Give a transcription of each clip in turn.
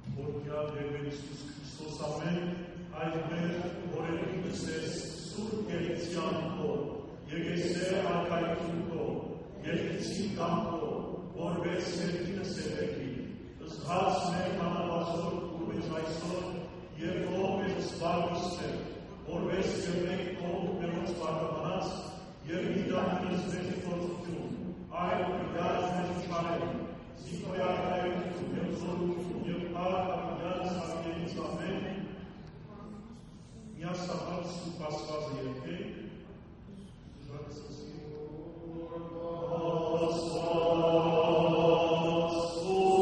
Որքյալ Տեր Հիսուս Քրիստոս ամեն այդմեր որևիցս ես սուրբ գերիցյան քո եւ ես արքայություն քո երկցին կամքո որպես երկինս եկի զգաց մեր կանավազոր ուղեզ այսօր եւ ով է սպառուսը որպես կերնեք քո մերոց բարձրանաց եւ դիտանից մեր փոխություն այլ գազ մեր չարել զիքոյակայություն եւ զորություն եւ արքայության սարքերից ամեն միասնաբար սուրբ Աստվածը եկեք ժանսասի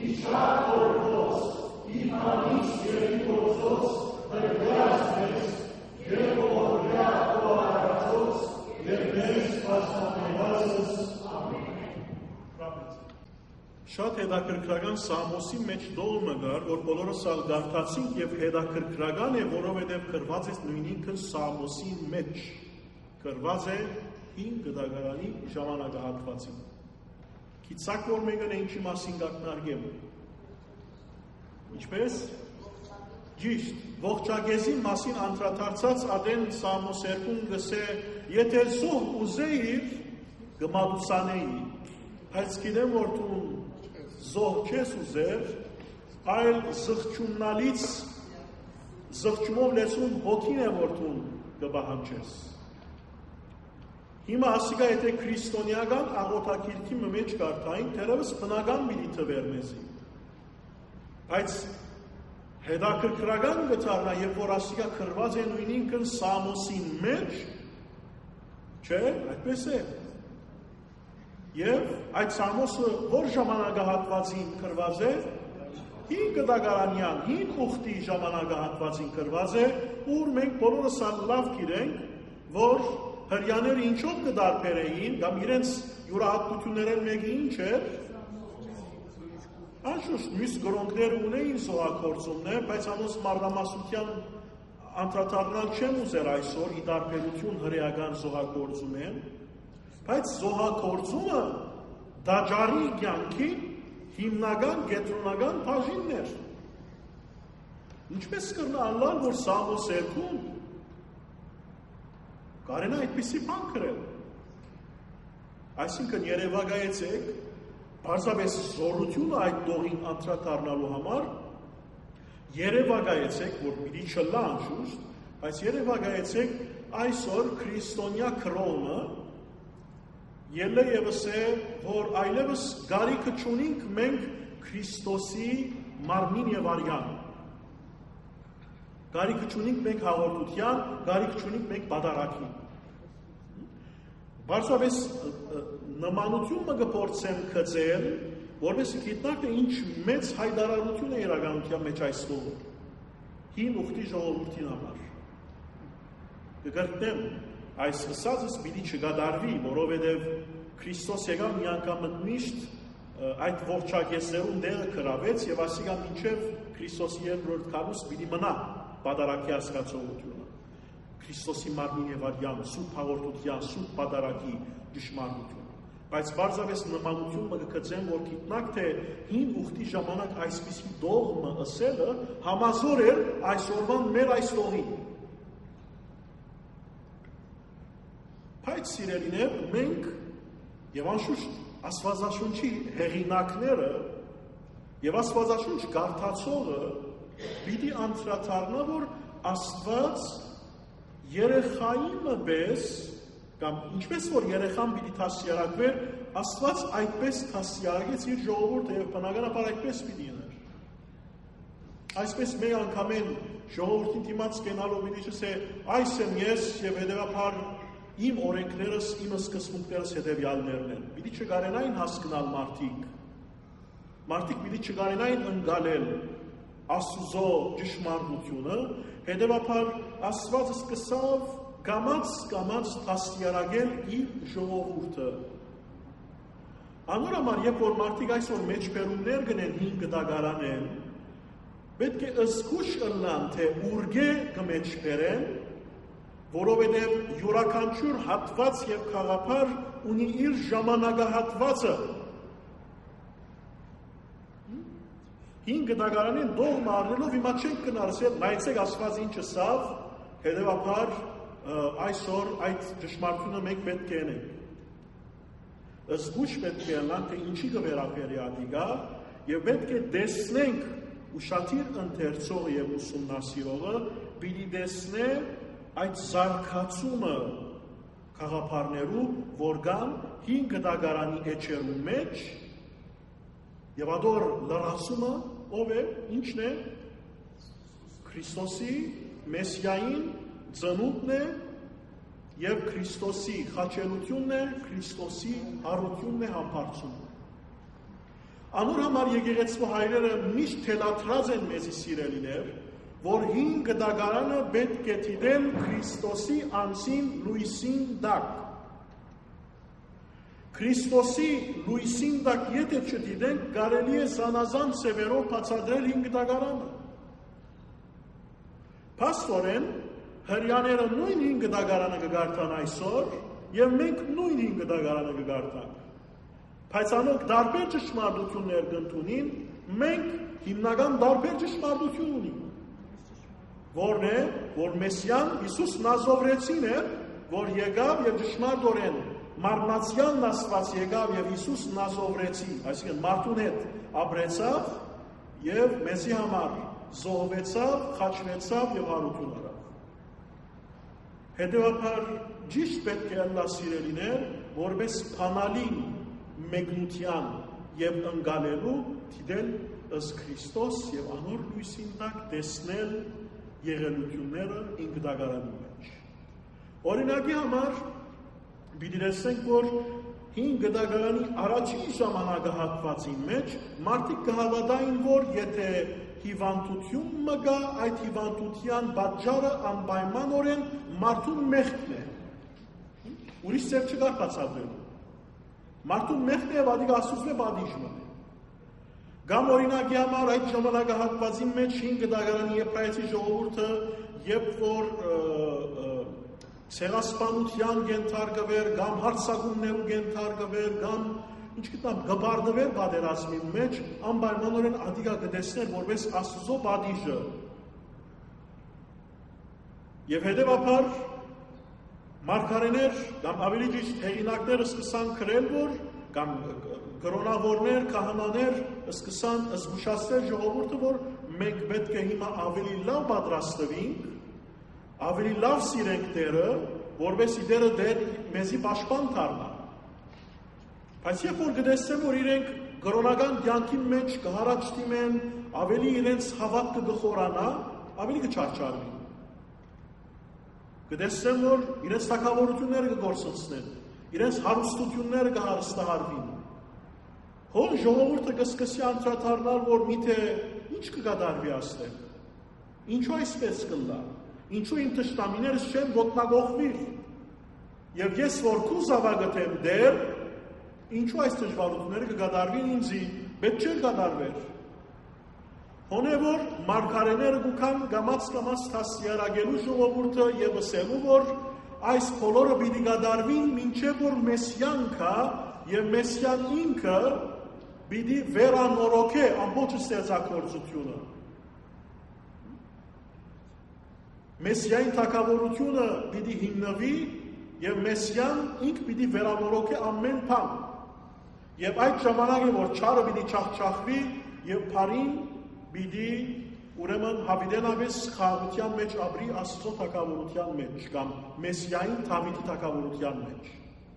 Իչակ օրքոց, իմանից երկիործոց, հրգյաց մեզ, և ողորյա ու արացոց, և մեզ պաշտպանվածս, ամեն։ Շատ հետաքրքրական Սամոսի մեջ դողմը գար, որ բոլորս ալ գարթացինք և հետաքրքրական է, որովհետև կրված է նույնինքը Սամոսի մեջ, կրված է 5 գդագարանի ժամանակահատվածին։ Գիտակ, որ մենք են ինչի մասին գակնարգեմ։ Ինչպես? Ճիշտ, ողջագեզի մասին անդրադարձած ադեն Սամոս 2-ն գսե, եթե զոհ ուզեիր, գմադուսանեի, բայց գիտեմ, որ դու զոհ չես ուզեր, այլ զղջումնալից, զղջումով լեցուն հոգին է, որ դու գբահանչես։ Հիմա ասիկա եթե քրիստոնեական աղոթակիրքի մեջ կարդային, թերևս բնական պիտի թվեր մեզի։ Բայց հետաքրքրական գտարնա, երբ որ ասիկա կրված է նույնինքն Սամոսի մեջ, չէ, այդպես է։ Եվ այդ Սամոսը որ ժամանակահատվածին կրված է, 5 գդագարանյան, 5 ուխտի ժամանակահատվածին կրված է, ուր մենք բոլորս լավ գիտենք, որ հրյաները ինչով կդարբերեին, կամ իրենց յուրահատկություններն մեկը ինչ էր, անշուշտ մյուս գրոնքներ ունեին զոհակործումներ, բայց անոնց մարմնամասնության անդրադառնալ չեմ ուզեր այսօր ի տարբերություն հրեական զոհակործումեն, բայց զոհակործումը դաջարի կյանքի հիմնական կենտրոնական բաժինն էր։ Ինչպես կրնա անլալ, որ Սամոս 2-ն կարենա այդպիսի բան կրել։ Այսինքն երևակայեցեք, պարզապես զորությունը այդ դողին անդրադառնալու համար, երևակայեցեք, որ պիտի չլա անշուշտ, բայց երևակայեցեք այսօր քրիստոնյա քրոնը ելը եւս է, որ այլևս գարիքը չունենք մենք Քրիստոսի մարմին եւ արյան։ Գարիքը չունենք մենք հաղորդության, գարիքը չունենք մենք բադարակի։ Բարձրապես նմանությունը կփորձեմ գծել, որովհետեւ գիտնանք թե ինչ մեծ հայտարարություն է իրականության մեջ այս տողը։ Հին ուխտի ժողովրդին համար։ Կգրտնեմ այս ասածս պիտի չգադարվի, որովհետև Քրիստոս եկավ մի անգամ միշտ այդ ողջագեսերուն դերը կրավեց եւ ասիկա մինչեւ Քրիստոսի երկրորդ քանուս պիտի մնա պատարակի հասկացողությունը։ Քրիստոսի մարմին եւ արյան, սուրբ հաղորդության, սուրբ պատարակի ճշմարտությունը։ Բայց բարձրապես նմանությունը կգծեմ, որ գիտնանք թե հին ուխտի ժամանակ այսպիսի դողմը ասելը համազոր էր այսօրվան մեր այս տողին։ Բայց սիրելիներ, մենք եւ անշուշտ Աստվածաշունչի հեղինակները եւ Աստվածաշունչ կարդացողը պիտի անդրադառնա, որ Աստված երեխայի պես կամ ինչպես որ երեխան պիտի դասյարակվեր, Աստված այդպես դասյարակեց իր ժողովուրդը եւ բնականաբար այդպես պիտի լիներ։ Այսպես մեկ անգամեն ժողովրդին դիմաց կենալով պիտի չսե այս եմ ես եւ հետեւաբար իմ օրենքներս, իմ սկզբունքներս հետևյալներն են։ Պիտի չկարենային հասկանալ մարդիկ։ Մարդիկ պիտի չկարենային ընկալել Աստուծո ճշմարտությունը, հետևաբար Աստվածը սկսավ կամաց դաստիարակել իր ժողովուրդը։ Անորոշ երբ որ մարդիկ այսօր մեջբերումներ գնեն 5 գդագարանեն, պետք է զգուշ ըլլան, թե ուրգե կմեջբերեն, որովհետև յուրաքանչյուր հատված եւ խաղապար ունի իր ժամանակահատվածը։ 5 գդագարանին դողմ առնելով հիմա չենք կնարսել, նայեցեք Աստված ինչ ասավ, հետևաբար այսօր այդ ճշմարտությունը մենք պետք է ունենք։ Զգուշ պետք է ելանք, թե ինչի կվերապերի ադիգա, եւ պետք է տեսնենք ուշադիր ընթերցողը եւ ուսումնասիրողը պիտի տեսնե այդ զարգացումը խաղապարներու, որ կան 5 գդագարանի էջերու մեջ եւ ադոր լրացումը ով է, ինչն է, Քրիստոսի մեսիային ծնունդն է եւ Քրիստոսի խաչելությունն է, Քրիստոսի հարությունն է համբարձումը։ Անոր համար եկեղեցու հայրերը միշտ թելադրած են մեզի սիրելիներ, որ 5 դագարանը պետք է դիտեն Քրիստոսի անձին լույսին տակ։ Քրիստոսի լույսին տակ եթե չդիտենք, կարելի է զանազան սևերով բացատրել 5 դագարանը։ Փաստորեն, հրյաները նույն 5 դագարանը կգարտան այսօր, եւ մենք նույն 5 դագարանը կգարտանք։ Բայց անոնք տարբեր ճշմարտություններ կընդունին, մենք հիմնական տարբեր ճշմարտություն ունենք։ Որն է, որ Մեսիան Հիսուս Նազովրեցին է, որ եկավ եւ ճշմարտորեն մարմնացյալ Աստված եկավ եւ Հիսուս Նազովրեցի, այսինքն մարդուն հետ ապրեցավ եւ մեզի համար զոհվեցավ, խաչվեցավ եւ հարություն արավ։ Հետևաբար ճիշտ պետք է ըլլա սիրելիներ, որպես բանալի մեկնության եւ ընկալելու դիտել ըստ Քրիստոս եւ անոր լույսին տակ տեսնել եղելությունները 5 դագարանի մեջ։ Օրինակի համար պիտի տեսնենք, որ 5 դագարանի առաջին ժամանակահատվածի մեջ մարդիկ կհավատային, որ եթե հիվանդություն մգա, այդ հիվանդության պատճառը անպայմանորեն մարդուն մեղքն է։ Ուրիշ ձև չկար բացատրելու։ Մարդուն մեղքն է, վադիկ Աստծո պատիժը։ Կամ օրինակի համար այդ ժամանակահատվածի մեջ 5 դագարանի եբրայեցի ժողովուրդը, երբ որ ցեղասպանության ենթարկվեր, կամ հարձակումներու ենթարկվեր, կամ ինչ գտամ գբարդվեր պատերազմի մեջ, անպայմանորեն ադիգա կտեսներ որպես Աստծո պատիժը։ Եվ հետևաբար մարգարեներ կամ ավելի ճիշտ հեղինակները սկսան քրել, որ կամ կրոնավորներ, քահանաներ սկսան զգուշացնել ժողովուրդը, որ մենք պետք է հիմա ավելի լավ պատրաստվենք, ավելի լավ սիրենք Տերը, որովհետեւ Տերը դեր մեզի պաշտպան դառնա։ Բայց երբ որ գտեսեմ, որ իրենք կրոնական կյանքի մեջ կհարաճտիմեն, ավելի իրենց հավատքը կխորանա, ավելի կչարչարվի։ Գտեսեմ, որ իրենց թագավորությունները կգործնցնեն, իրենց հարստությունները կհարստահարվին։ Հոն ժողովուրդը կսկսի անդրադառնալ, որ միթե ինչ կկատարվի այստեղ։ Ինչու այսպես կլա։ Ինչու իմ թշնամիներս չեն ոտնագողվիր։ Եվ ես որ քու զավակըթեմ դեր, ինչու այս դժվարությունները կկատարվին ինձի, պետք չէ կկատարվեր։ Հոն է որ մարգարեները գուքան գամած դասյարակելու ժողովուրդը եւ ասելու, որ այս բոլորը պիտի կատարվին, մինչեւ որ Մեսիան կա եւ Մեսիան ինքը պիտի վերանորոգե ամբողջ ստեղծագործությունը։ Մեսիայի թագավորությունը պիտի հիմնվի եւ Մեսիան ինքը պիտի վերանորոգե ամեն բան։ Եվ այդ ժամանակ է, որ չարը պիտի չախչախվի եւ բարին պիտի ուրեմն հավիտենավես խաղաղության մեջ ապրի Աստծո թագավորության մեջ կամ Մեսիային Դավիթի թագավորության մեջ։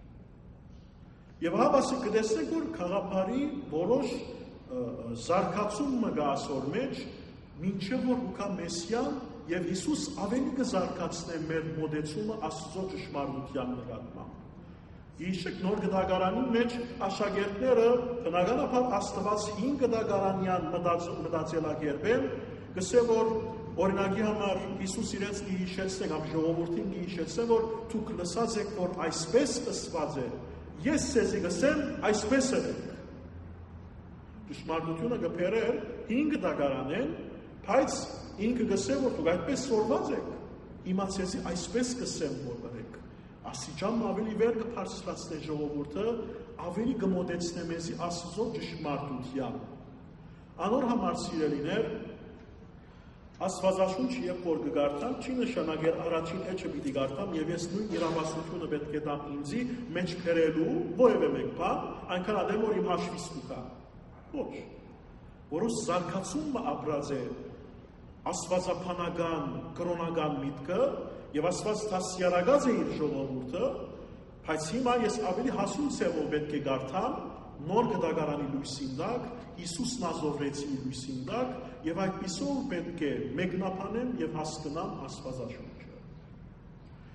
Եվ հավասի կտեսնենք, որ խաղապարի որոշ զարգացում մգա ասոր մեջ, մինչև որ ուկա Մեսիան եւ Հիսուս ավելի կզարգացնե մեր մոդեցումը Աստծո ճշմարտության նկատմամբ։ Իշեք նոր գդագարանի մեջ աշակերտները բնականաբար Աստված 5 գդագարանյան մտածելակերպ են, գսե որ օրինակի համար Հիսուս իրենց հիշեցնե կամ ժողովրդին հիշեցնե, որ դուք լսած եք, որ այսպես ասված է, ես ցեզի գսեմ այսպես է։ Ճշմարտությունը գբերել 5 դագարան են, բայց ինքը գսե որ դուք այդպես սորված եք, հիմա ցեզի այսպես գսեմ որ եք։ Աստիճան ավելի վեր կբարձրացնե ժողովուրդը, ավելի կմոտեցնե մեզի Աստծո ճշմարտության։ Անոր համար սիրելիներ, Աստվածաշունչ երբ որ կգարտամ, չի նշանակել առաջին էջը պիտի գարտամ եւ ես նույն իրավասությունը պետք է տամ ինձի մեջ քրելու որևէ մեկ բան, այնքան ադեմ որ իմ հաշվից կա։ Ոչ։ Որոս զարգացումը ապրած է աստվածապանական, կրոնական միտքը եւ Աստված դասյարակած է իր ժողովուրդը, բայց հիմա ես ավելի հասուն ցեղով պետք է գարտամ նոր գդագարանի լույսին տակ, Հիսուս Նազովրեցի լույսին տակ եւ այդպիսով պետք է մեկնաբանեմ եւ հասկանամ Աստվածաշունչը։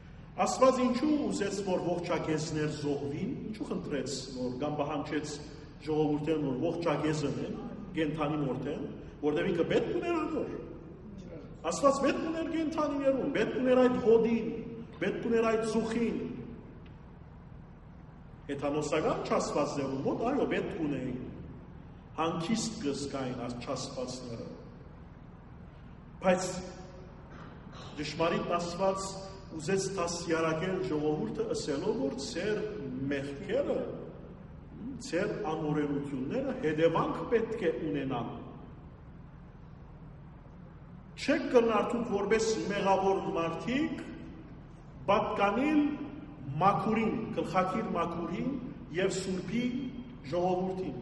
Աստված ինչու ուզեց որ ողջակեզներ զոհվին, ինչու խնդրեց որ կամ պահանջեց ժողովուրդեն որ ողջագեզն են, գենթանի մորթեն, որտեղ ինքը պետք ուներ անոր։ Աստված պետք ուներ գենթանիներուն, պետք ուներ այդ հոդին, պետք ուներ այդ զուխին։ Հեթանոսական չասվածներուն մոտ, այո, պետք ունեին։ Հանկիստ գզկային այս չասվածները։ Բայց դժմարիտ ասված ուզեց տասյարակել ժողովուրդը ասելով, որ ծեր մեղքերը, ծեր անօրենությունները հետևանք պետք է ունենան։ Չեք կրնարդուք որպես մեղավոր մարդիկ պատկանիլ մաքուրին, գլխակիր մաքուրին և սուրբի ժողովուրդին։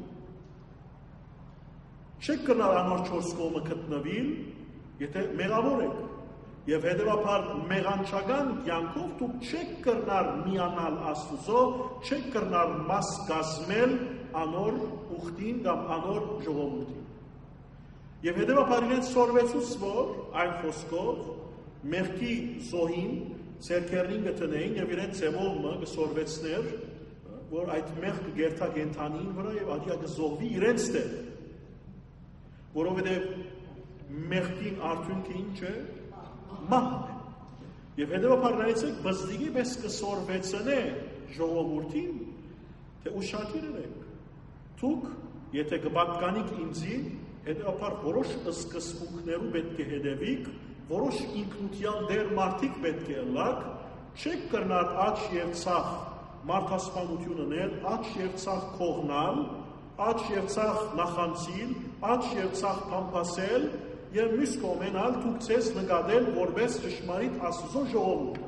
Չեք կրնար անոր չորս կողմը գտնվիլ, եթե մեղավոր եք, և հետևաբար մեղանչական կյանքով դուք չեք կրնար միանալ Աստուծո, չեք կրնար մաս կազմել անոր ուխտին կամ անոր ժողովուրդին։ Եվ հետևաբար իրենց սորվեցուց, որ այն խոսքով մեղքի զոհին ձեռքերին գտնեին և իրենց ձևով կսորվեցներ, որ այդ մեղքը գերթա կենթանիին վրա և ադիա կզոհվի իրենց դեր, որովհետև մեղքին արդյունքը ինչ է, մահն է։ Եվ հետևաբար նայեցեք բզդիգի պես կսորվեցնե ժողովուրդին, թե ուշադիր եք, դուք, եթե կպատկանիք ինձի, հետևաբար որոշ սկզբունքներու պետք է հետևիք, որոշ ինքնության դեր մարդիկ պետք է ըլլաք, չեք կրնար աչ և ցախ մարդասպանություն ունել, աչ և ցախ քողնալ, աչ և ցախ նախանցիլ, աչ և ցախ փամփասել և մյուս կողմենալ դուք ձեզ նկատել որպես ճշմարիտ Աստծո ժողովուրդ։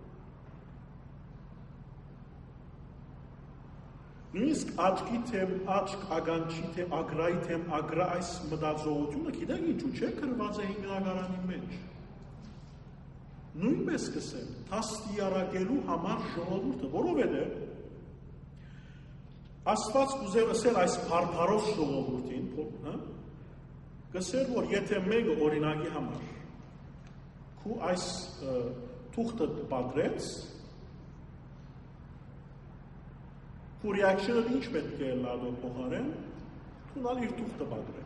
Նույնիսկ աչքի թեմ աչք, ագանչի թե ագրայի թեմ ագրա այս մտածողությունը գիտեք ինչու չէ գրված է հիմնագարանի մեջ։ Նույնպես կսեմ դաստիարակելու համար ժողովուրդը, որովհետև Աստված կուզեր ասել այս փարփարոս ժողովուրդին, կսեր, որ եթե մեկը օրինակի համար քու այս թուղթը պատրեց, քու ռեակցիոնը ինչ պետք է լադո փոխարեն, թունալ իր թուղթը պատրե։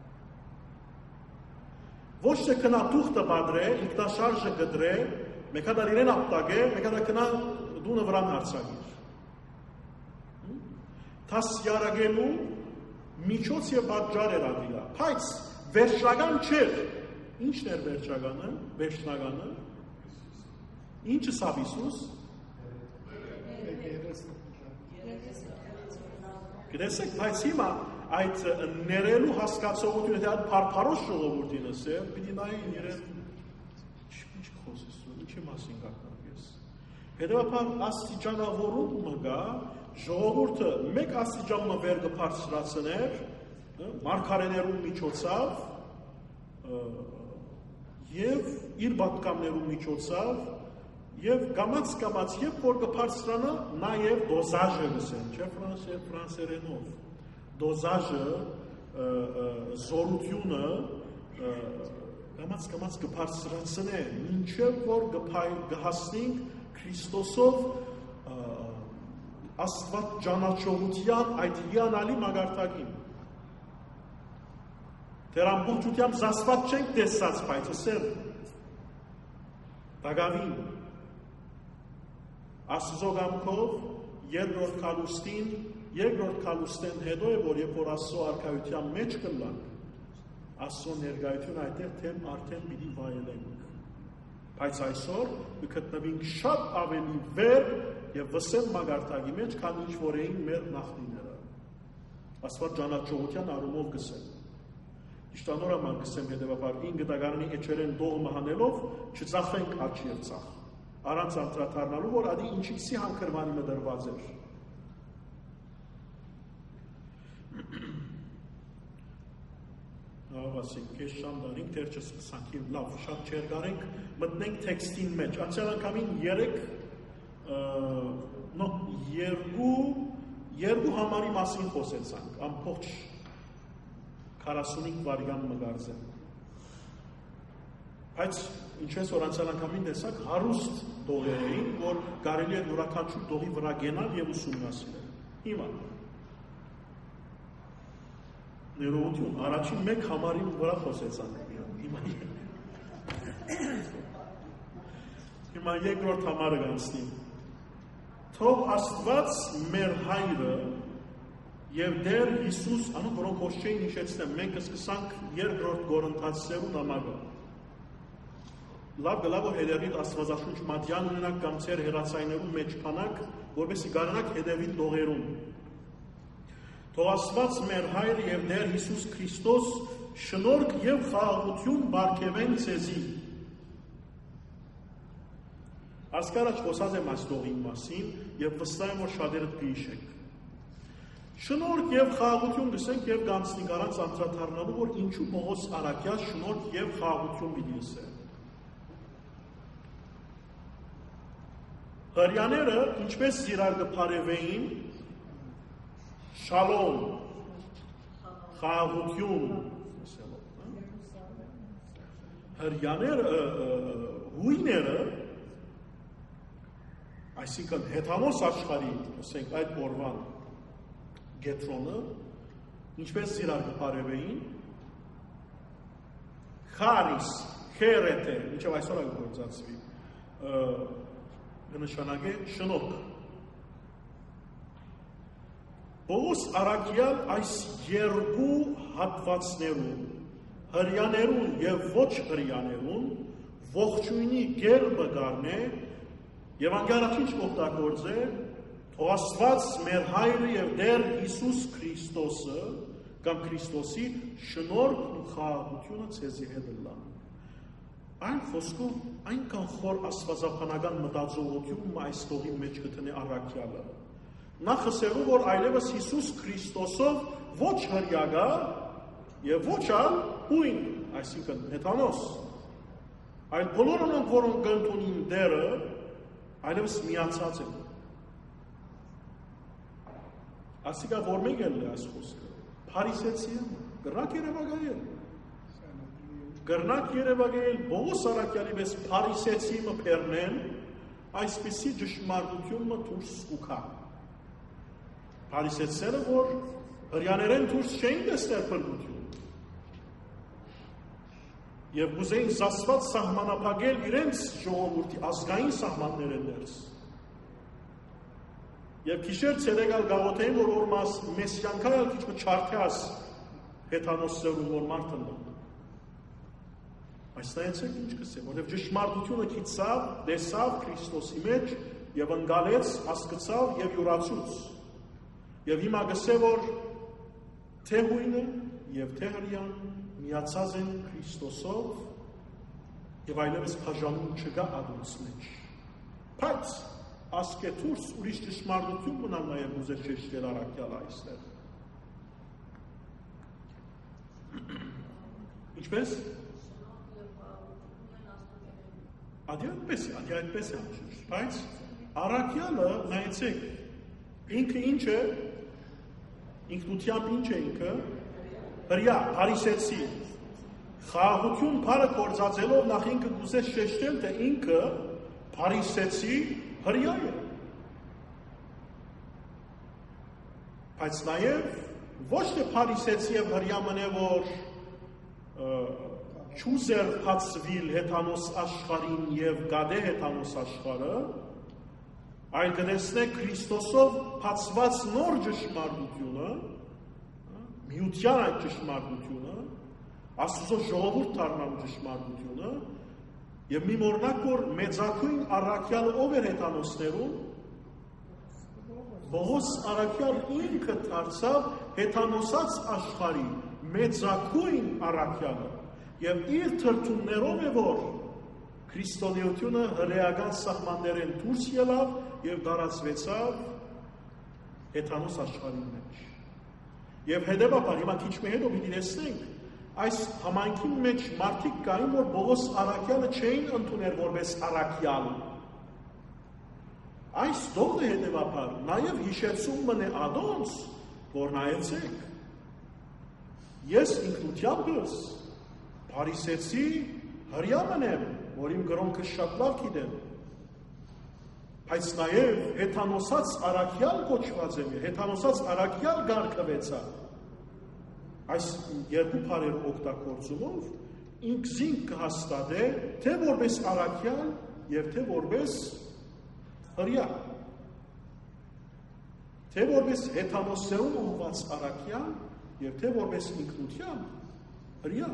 Ոչ թե կնա թուղթը պատրե, ինքնաշարժը գդրե, մեկադար իրեն ապտագե, մեկադար կնա դունը վրան հարցագիր։ Դաստիարակելու միջոց և պատճառ էր ադիլա, բայց վերջնական չէր։ Ինչն էր վերջնականը, ինչը սավ Իսուս, գտեսեք, բայց հիմա այդ ներելու հասկացողությունը, թե այդ պարպարոս ժողովուրդին ասեր, պիտի նային իրեն, ինչ խոսեսում, ինչի մասին կակնակ ես։ Հետևաբար աստիճանավորում մգա, ժողովուրդը մեկ աստիճանը վեր կբարձրացներ, մարգարեներու միջոցով և իր պատկամներու միջոցով և կամաց երբ որ կբարձրանա նաև դոզաժը գսեն, չէ ֆրանսերենով, դոզաժը զորությունը կամաց կբարձրացնե, մինչև որ կհասնենք Քրիստոսով Աստված ճանաչողության այդ հիանալի մագարտակին։ Դեր ամբողջությամբ զասված չենք տեսած, բայց ասել դագավին Աստծո կամքով երկրորդ քալուստեն հետո է, որ երբ որ Աստծո արքայության մեջ կլանք, Աստծո ներկայությունը այդտեղ թեմ արդեն պիտի վայելենք։ Բայց այսօր կգտնվենք շատ ավելի վեր և վսեմ մագարտակի մեջ, քան ինչ որ էին մեր նախնիները։ Աստված ճանաչողության առումով գսեմ։ Իշտանորաման գսեմ հետևաբար 9 դագարանի էջերեն դողմը հանելով չծախենք աչ և ծախ։ Առանց անդրադառնալու, որ ադի ինչիցի համքրվանի մդրված էր։ Ասենք, կես շամ դարինք, դեր չսպսանք և լավ, շատ չեր դարենք, մտնենք տեքստին մեջ։ Անցյալ անգամին երկու համարի մասին խոսեցանք, ամբողջ 45 վարյան մգարձեն։ Բայց ինչպես որ անցյալ անգամին տեսակ, հարուստ դողեր էին, որ կարելի է յուրաքանչյուր դողի վրա գենալ և ուսումնասիրել։ Հիմա ներողություն, առաջին մեկ համարի վրա խոսեցանք։ Հիմա երկրորդ համարը գանցնի։ Թող Աստված մեր հայրը եւ Տեր Հիսուս, անոնք որոնք ոչ չէին հիշեցնեմ, մենք սկսանք երկրորդ Կորինթացիներու նամակը։ Լավ գլավ հետևից Աստվածաշունչ մատյան ունենաք կամ ծեր հերացայներու մեջ փանակ, որովհետեւ գարանակ հետևից դողերուն։ Թող Աստված մեր հայր եւ Տեր Հիսուս Քրիստոս շնորհք եւ խաղաղություն բարգեւեն ցեզի։ Ասկարաչ խոսած եմ այս տողին մասին եւ վստահ եմ որ շատերը կհիշեք։ Շնորհք եւ խաղաղություն գսենք եւ գանցնի գարանց անդրադառնալու որ ինչու Պողոս Արաքյալ շնորհք եւ խաղաղություն պիտի ասե։ Հրյաները ինչպես իրար կփարևեին շալոմ խաղաղություն հրյաները հույները այսինքն հետանոց աշխարհի ասենք այդ օրվան գետրոնը ինչպես իրար կփարևեին խարիս խերետը ինչով այսօր գործածվի նշանակե շնորհք Պողոս Արաքյալ այս երկու հատվածներում հրյաներուն եւ ոչ հրյաներուն ողջույնի գերբը գարնե եւ անգարաչինչ օգտագործե թող Աստված մեր հայրը եւ Տեր Հիսուս Քրիստոսը կամ Քրիստոսի շնորհքն ու խաղաղությունը ցեզի հետ լա Այն խոսքով այնքան խոր աստվածաբանական մտածողություն այս տողի մեջ գտնի Արաքյալը Նախ ասելու որ այլևս Հիսուս Քրիստոսով ոչ հրյագա եւ ոչ ալ հույն, այսինքն հեթանոս։ Այլ բոլոր անոնք որոնք կընդունին դերը այլևս միացած են։ Ասիկա որ մեկ էլ է այս խոսքը։ Փարիսեցի գրնակ երևակայել։ Գրնակ երևակայել Պողոս Արաքյալի պես փարիսեցի մփերնեն այսպիսի ճշմարտությունը դուրս կուքա։ Փարիսեցիները որ հրյաներեն դուրս չէին տեսնել փրկություն։ Եվ ուզեին զասված սահմանափակել իրենց ժողովրդի ազգային սահմանները ներս։ Եվ քիշեր ցերեկալ գաղութեին որ օրմաս մեսիանքայալ քիչ չարթյաս հեթանոսերու որ մարդն է։ Այս նայեցեք ինչ կսեմ, որտեղ ճշմարտությունը քիծավ, դեսավ Քրիստոսի մեջ եւ ընկալեց, հասկացավ եւ յուրացուց։ Եվ հիմա գսե որ թե հույնը եւ թե հրյան միացած են Քրիստոսով եւ այլևս բաժանում չկա ադուց մեջ։ Բայց ասկետուրս ուրիշ ճշմարտություն մնալ նաեւ ուզել շեշտել Արաքյալ այստեղ։ Ինչպես Ադիայդպես է անշուշտ, բայց Արաքյալը նայեցեք ինքը ինչ է, ինքնությամբ ինչ է ինքը, հրյա, փարիսեցի, խաղաղություն բարը գործածելով նախ ինքը կուզեց շեշտել, թե ինքը փարիսեցի հրյա է։ Բայց նաև ոչ թե փարիսեցի եւ հրյա մնե որ չուզեր փածվիլ հեթանոս աշխարհին եւ գադե հեթանոս աշխարհը, այլ կտեսնե Քրիստոսով փածված նոր ճշմարտությունը, միության այդ ճշմարտությունը, Աստծո ժողովուրդ դառնալու ճշմարտությունը, եւ մի մորնակ որ մեծակույն Արաքյալը ով էր հեթանոսներում, Պողոս Արաքյալ ինքը դարձավ հեթանոսած աշխարհի մեծակույն Արաքյալը եւ իր թրթումներով է որ քրիստոնեությունը հրեական սահմաններեն դուրս ելավ եւ դարածվեցավ հեթանոս աշխարհի մեջ։ Եվ հետեւաբար հիմա քիչ մի հետո պիտի տեսնենք այս համայնքի մեջ մարդիկ կային որ Պողոս Արաքյալը չէին ընդունել որպես Արաքյալ։ Այս դողը հետեւաբար նաեւ հիշեցում մնե ադոնց որ նայեցեք ես ինքնությանս Փարիսեցի հրյա մնեմ, որ իմ գրոնքը շատ լավ գիտեմ, բայց նաև հեթանոսած Արաքյալ կոչված եմ, հեթանոսած Արաքյալ գարկվեցա։ այս երկու բառեր օգտագործումով ինքզին կհաստատե թե որպես առաքյալ եւ թե որպես հրյա, թե որպես հեթանոսերուն ուղղված առաքյալ եւ թե որպես ինքնությամբ հրյա։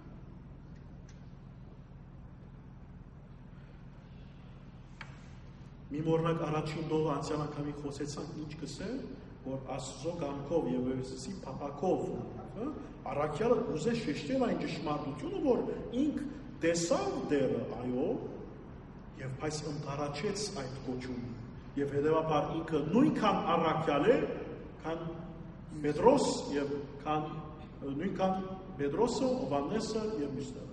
Մի մորնակ առաջին դողը անցյալ անգամի խոսեցանք ինչ կսել, որ Աստծո կամքով եւ Եվեսի փապակով առաքյալը ուզե շեշտել այն ճշմարտությունը, որ ինք տեսավ դերը, այո, եւ այս ընդառաջեց այդ կոչումը, եւ հետեւաբար ինքը նույնքան առաքյալ է, քան Պետրոս եւ նույնքան Պետրոսը, Հովհաննեսը եւ մյուսները։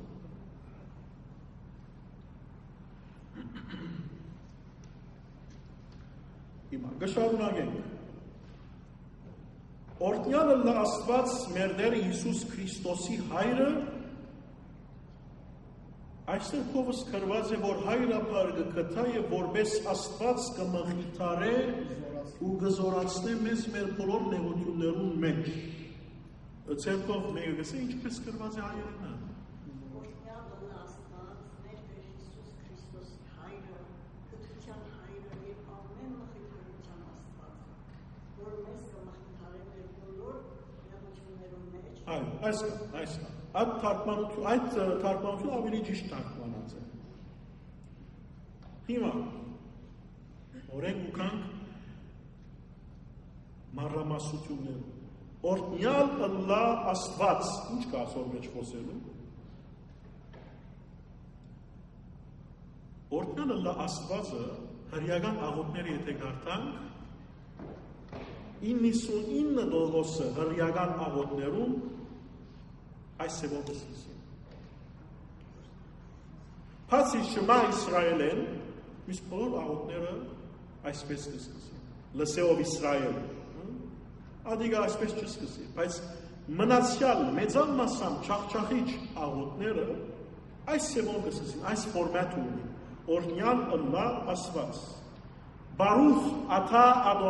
Հիմա գշարունակենք։ Օրհնյալը լա Աստված մեր Տեր Հիսուս Քրիստոսի հայրը, այստեղ փողս գրված է, որ հայրապար կգթա եւ որպես Աստված կմխիթարե ու կզորացնե մեզ մեր բոլոր նեղություններուն մեջ։ Ցերկով մեկը գսե ինչպես գրված է հայերենը։ Օրհնյալը լա Աստված մեր Տեր Հիսուս Քրիստոսի հայրը, գթության հայրը եւ ամեն մխիթարության Աստված, որ մեզ կմխիթարե մեր բոլոր նեղություններուն մեջ։ Այո, այս այդ թարգմանությունը ավելի ճիշտ թարգմանած է։ Հիմա օրենք ուկանք մանրամասնություններ։ Օրհնյալ ըլլա Աստված, ինչ կա ասոր մեջ խոսելու։ Օրհնյալ ըլլա Աստվածը հրյական աղոթները եթե գարտանք 99% հրյական աղոթներում այս սևով կսկսին։ Բացի Շմա Իսրայելեն, մյուս բոլոր աղոթները այսպես կսկսին։ Լսեով Իսրայել, ադիգա այսպես չսկսի, բայց մնացյալ մեծան մասամբ չախչախիչ աղոթները այս սևով կսկսին, այս ֆորմատ ունի։ Օրհնյալ ըլլա Աստված։ Բարուխ աթա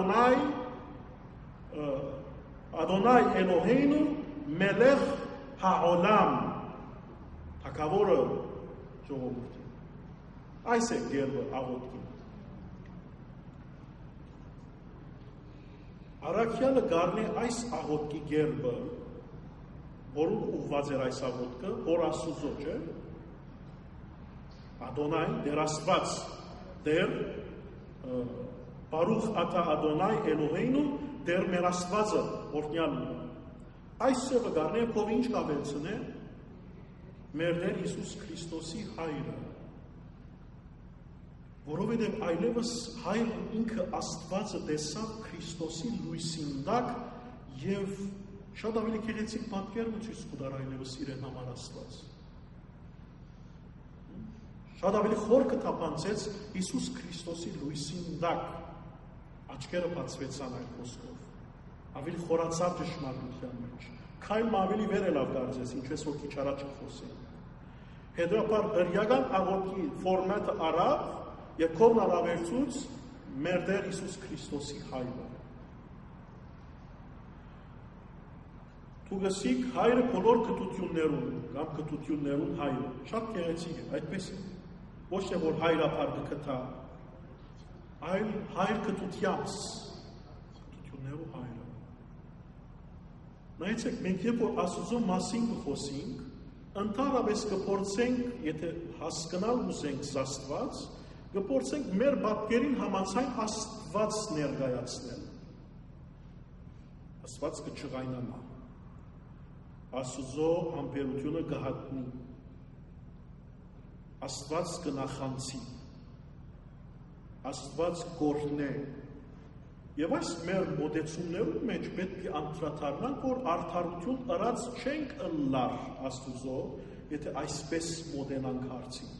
Adonai Eloheinu Melech Ha'olam Թագավորը ժողովրդի։ Այս է գերբը աղոթքի։ Առաքյալը գարնե այս աղոթքի գերբը, որում ուղված էր այս աղոթքը, որ Աստուծո, չէ։ Adonai դեր Աստված, դեր Բարուխ աթա Adonai Eloheinu դեր մեր Աստվածը օրհնյալն է։ Այս սևը գարնե փով ինչ կավելցնե մեր Տեր Հիսուս Քրիստոսի հայրը, որովհետև այլևս հայրը ինքը Աստվածը տեսավ Քրիստոսի լույսին տակ եւ շատ ավելի գեղեցիկ պատկերում ցույց կտար այլևս իրեն համար Աստված։ Շատ ավելի խոր կթափանցեց Հիսուս Քրիստոսի լույսին տակ, աչքերը բացվեցան այդ խոսքով, ավելի խորացավ ճշմարտության մեջ, քայլը ավելի վեր ելավ կարծես, ինչպես որ քիչ առաջ խոսեցինք։ Հետևաբար հրյական աղոթքի ֆորմատը արավ եւ կողմն առավելցուց մեր Տեր Հիսուս Քրիստոսի հայրը։ Թուգսիկ հայրը բոլոր կտություններուն կամ կտություններուն հայրը, շատ գեղեցիկ է, այդպես է։ Ոչ թե որ հայրապար կգթա, այլ հայր կտությանց, կտություններու հայրը։ Նայեցեք, մենք երբ որ Աստուծո մասին կխոսենք, ընդհանրապես կփորձենք, եթե հասկանալ ուզենք Աստված, կփորձենք մեր պատկերին համաձայն Աստված ներկայացնել։ Աստված կչղայնանա։ Աստուծո համբերությունը կհատնի։ Աստված կնախանցի։ Աստված կօրհնե։ Եվ այս մեր մոտեցումներում մեջ պետք է անդրադառնանք, որ արդարություն ըրած չենք ըլլար Աստուծո, եթե այսպես մոտենանք հարցին։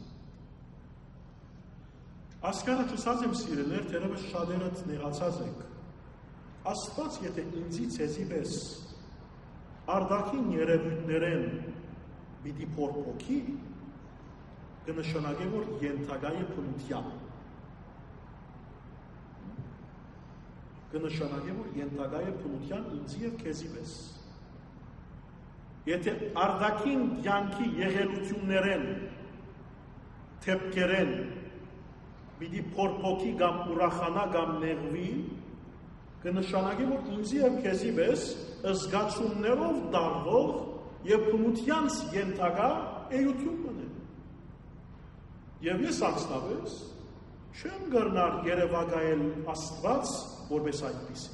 Ասկարաչուսած եմ սիրելներ, թերևս շատերդ նեղացած եք։ Աստված, եթե ինձի ցեզի պես արդակին երևույթներեն պիտի փորփոքի, կնշանակե, որ ենթակա է փնության։ Կնշանակե, որ ենթակա է փնության ինձի եւ քեզի պես։ Եթե արդակին դյանքի եղելություններեն, թեպքերեն, պիտի փորփոքի կամ ուրախանա կամ նեղվի, կնշանակի, որ ինձի և քեզի վես զգացումներով դարվող և փնությանց ենթակա էություն մնեն։ Եվ ես անձնապես չեմ գրնար երևակայել Աստված, որպես այդպիսի։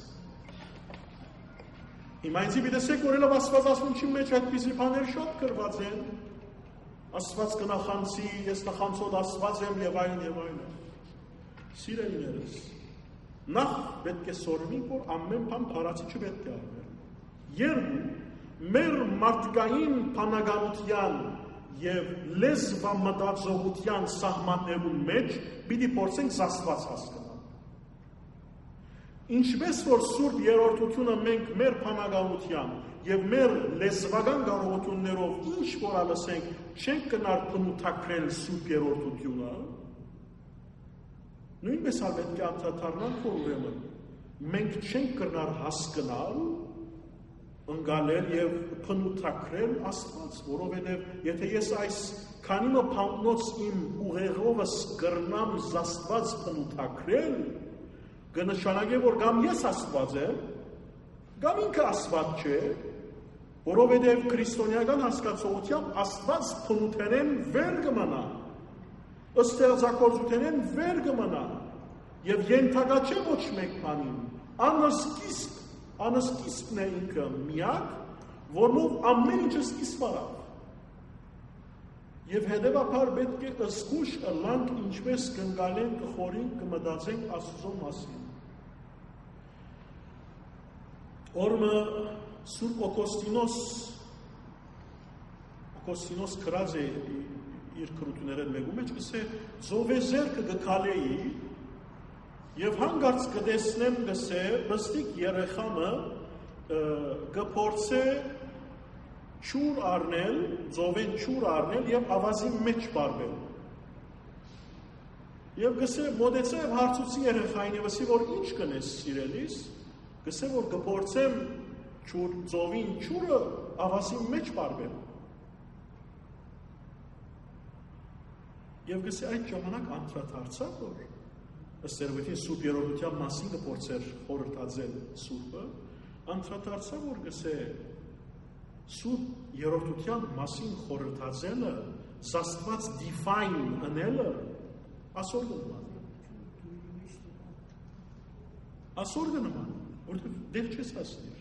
Հիմա ինձի պիտեսեք, որ έλավ Աստված ասմունչի մեջ այդպիսի բաներ շատ գրված են, Աստված կնախանցի, ես նախանցոտ Աստված եմ և այն և այն։ Սիրելիներս, նախ պետք է սորվի, որ ամեն բան փարացի չպետք է արվել։ Երկու, մեր մարդկային բանականության և լեզվամտածողության սահմաններու մեջ պիտի փորձենք Աստված հասկանալ։ Ինչպես որ Սուրբ Երրորդությունը մենք մեր բանականության և մեր լեզվական կարողություններով ինչ որ ալսենք չենք կնար փնութակրել Սուրբ Երրորդությունը, նույնպես պետք է անդրադառնանք, որ ուրեմն մենք չենք կնար հասկանալ, ընկալել և փնութակրել Աստված, որովհետև եթե ես այս քանի փանտնոց իմ ուղեղովս կրնամ Աստված փնութակրել, կնշանակի, որ կամ ես Աստված եմ, կամ ինքը Աստված չէ, որովհետև քրիստոնեական հասկացողությամբ Աստված փնութերեն վեր կմնա, ստեղծագործութենեն վեր կմնա, և ենթակա չէ ոչ մեկ բանին, անսկիզբն է ինքը միակ, որով ամեն ինչը սկիզբ արավ։ Եվ հետևաբար պետք է զգուշ ըլլանք ինչպես կընկալենք, կխորենք, կմտածենք Աստծո մասին։ Օրմը Սուրբ Օգոստինոս գրած է իր քրություններեն մեկու մեջ, կսե ձովեզերքը գքալեի և հանգարց կտեսնեմ կսե բստիկ երեխամը կփորձե չուր առնել, ձովեն չուր առնել և ավազի մեջ բարվել։ Եվ կսե մոտեցա և հարցուցի երեխային և ասի, որ ինչ կնես սիրելիս, կսե, որ կփորձեմ ձովին չուրը ավազի մեջ բարվել։ Եվ կսե այդ ժամանակ անդրադարձա, որ ըստ երևույթին Սուրբ Երրորդության մասին կփորձեր խորհրդածել Սուրբը, անդրադարձա, որ կսե Սուրբ Երրորդության մասին խորհրդածելը, Աստված define անելը, ասոր կնման։ Ասոր կնման, որտեղ դեղ չես հասնիր։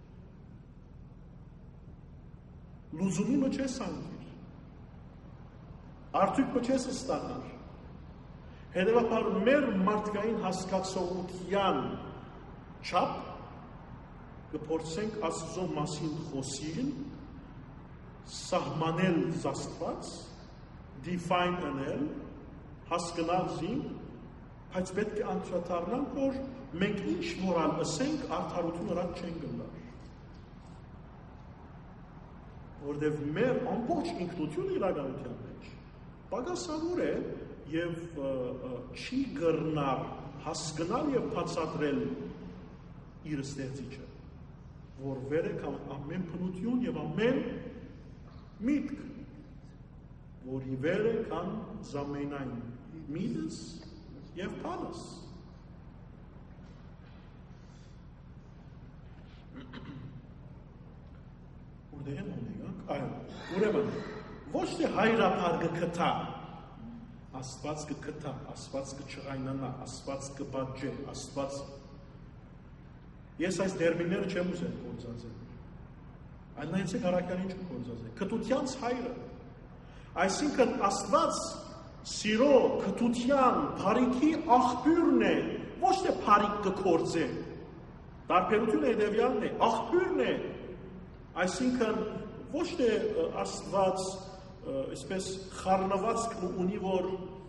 Լուզումի մը չես անգիր։ Արդյոք մը չես ստանար։ Հետևաբար մեր մարդկային հասկացողության չափ կփորձենք Աստծո մասին խոսիլ, սահմանել Աստված, define անել, հասկանալ զին, բայց պետք է անդրադառնանք, որ մենք ինչ որալ ասենք, արդարություն նրան չեն գնար։ Որտև մեր ամբողջ ինքնություն իրականության մեջ պակասավոր է և չի գրնար հասկանալ և բացատրել իր ստեղծիչը, որ վեր է ամեն փնություն և ամեն միտք, որի վեր է կան զամենայն միտս և բանս։ Որտեղ են ունենք, ուրեմն, ոչ թե հայրապար կքթա, Աստված կքթա, Աստված կչղայնանա, Աստված կպատժե, Աստված Ես այս դերմինները չեմ ուզել գործածել, այլ նայեցեք առաքյալին չեմ գործածել, քթությանց հայրը, այսինքն Աստված սիրո, քթության, բարիքի աղբյուրն է, ոչ թե բարիք կքործե, տարբերությունը հետևյալն է, աղբյուրն է, այսինքն ոչ թե Աստված այսպես խառնվածք ունի, որ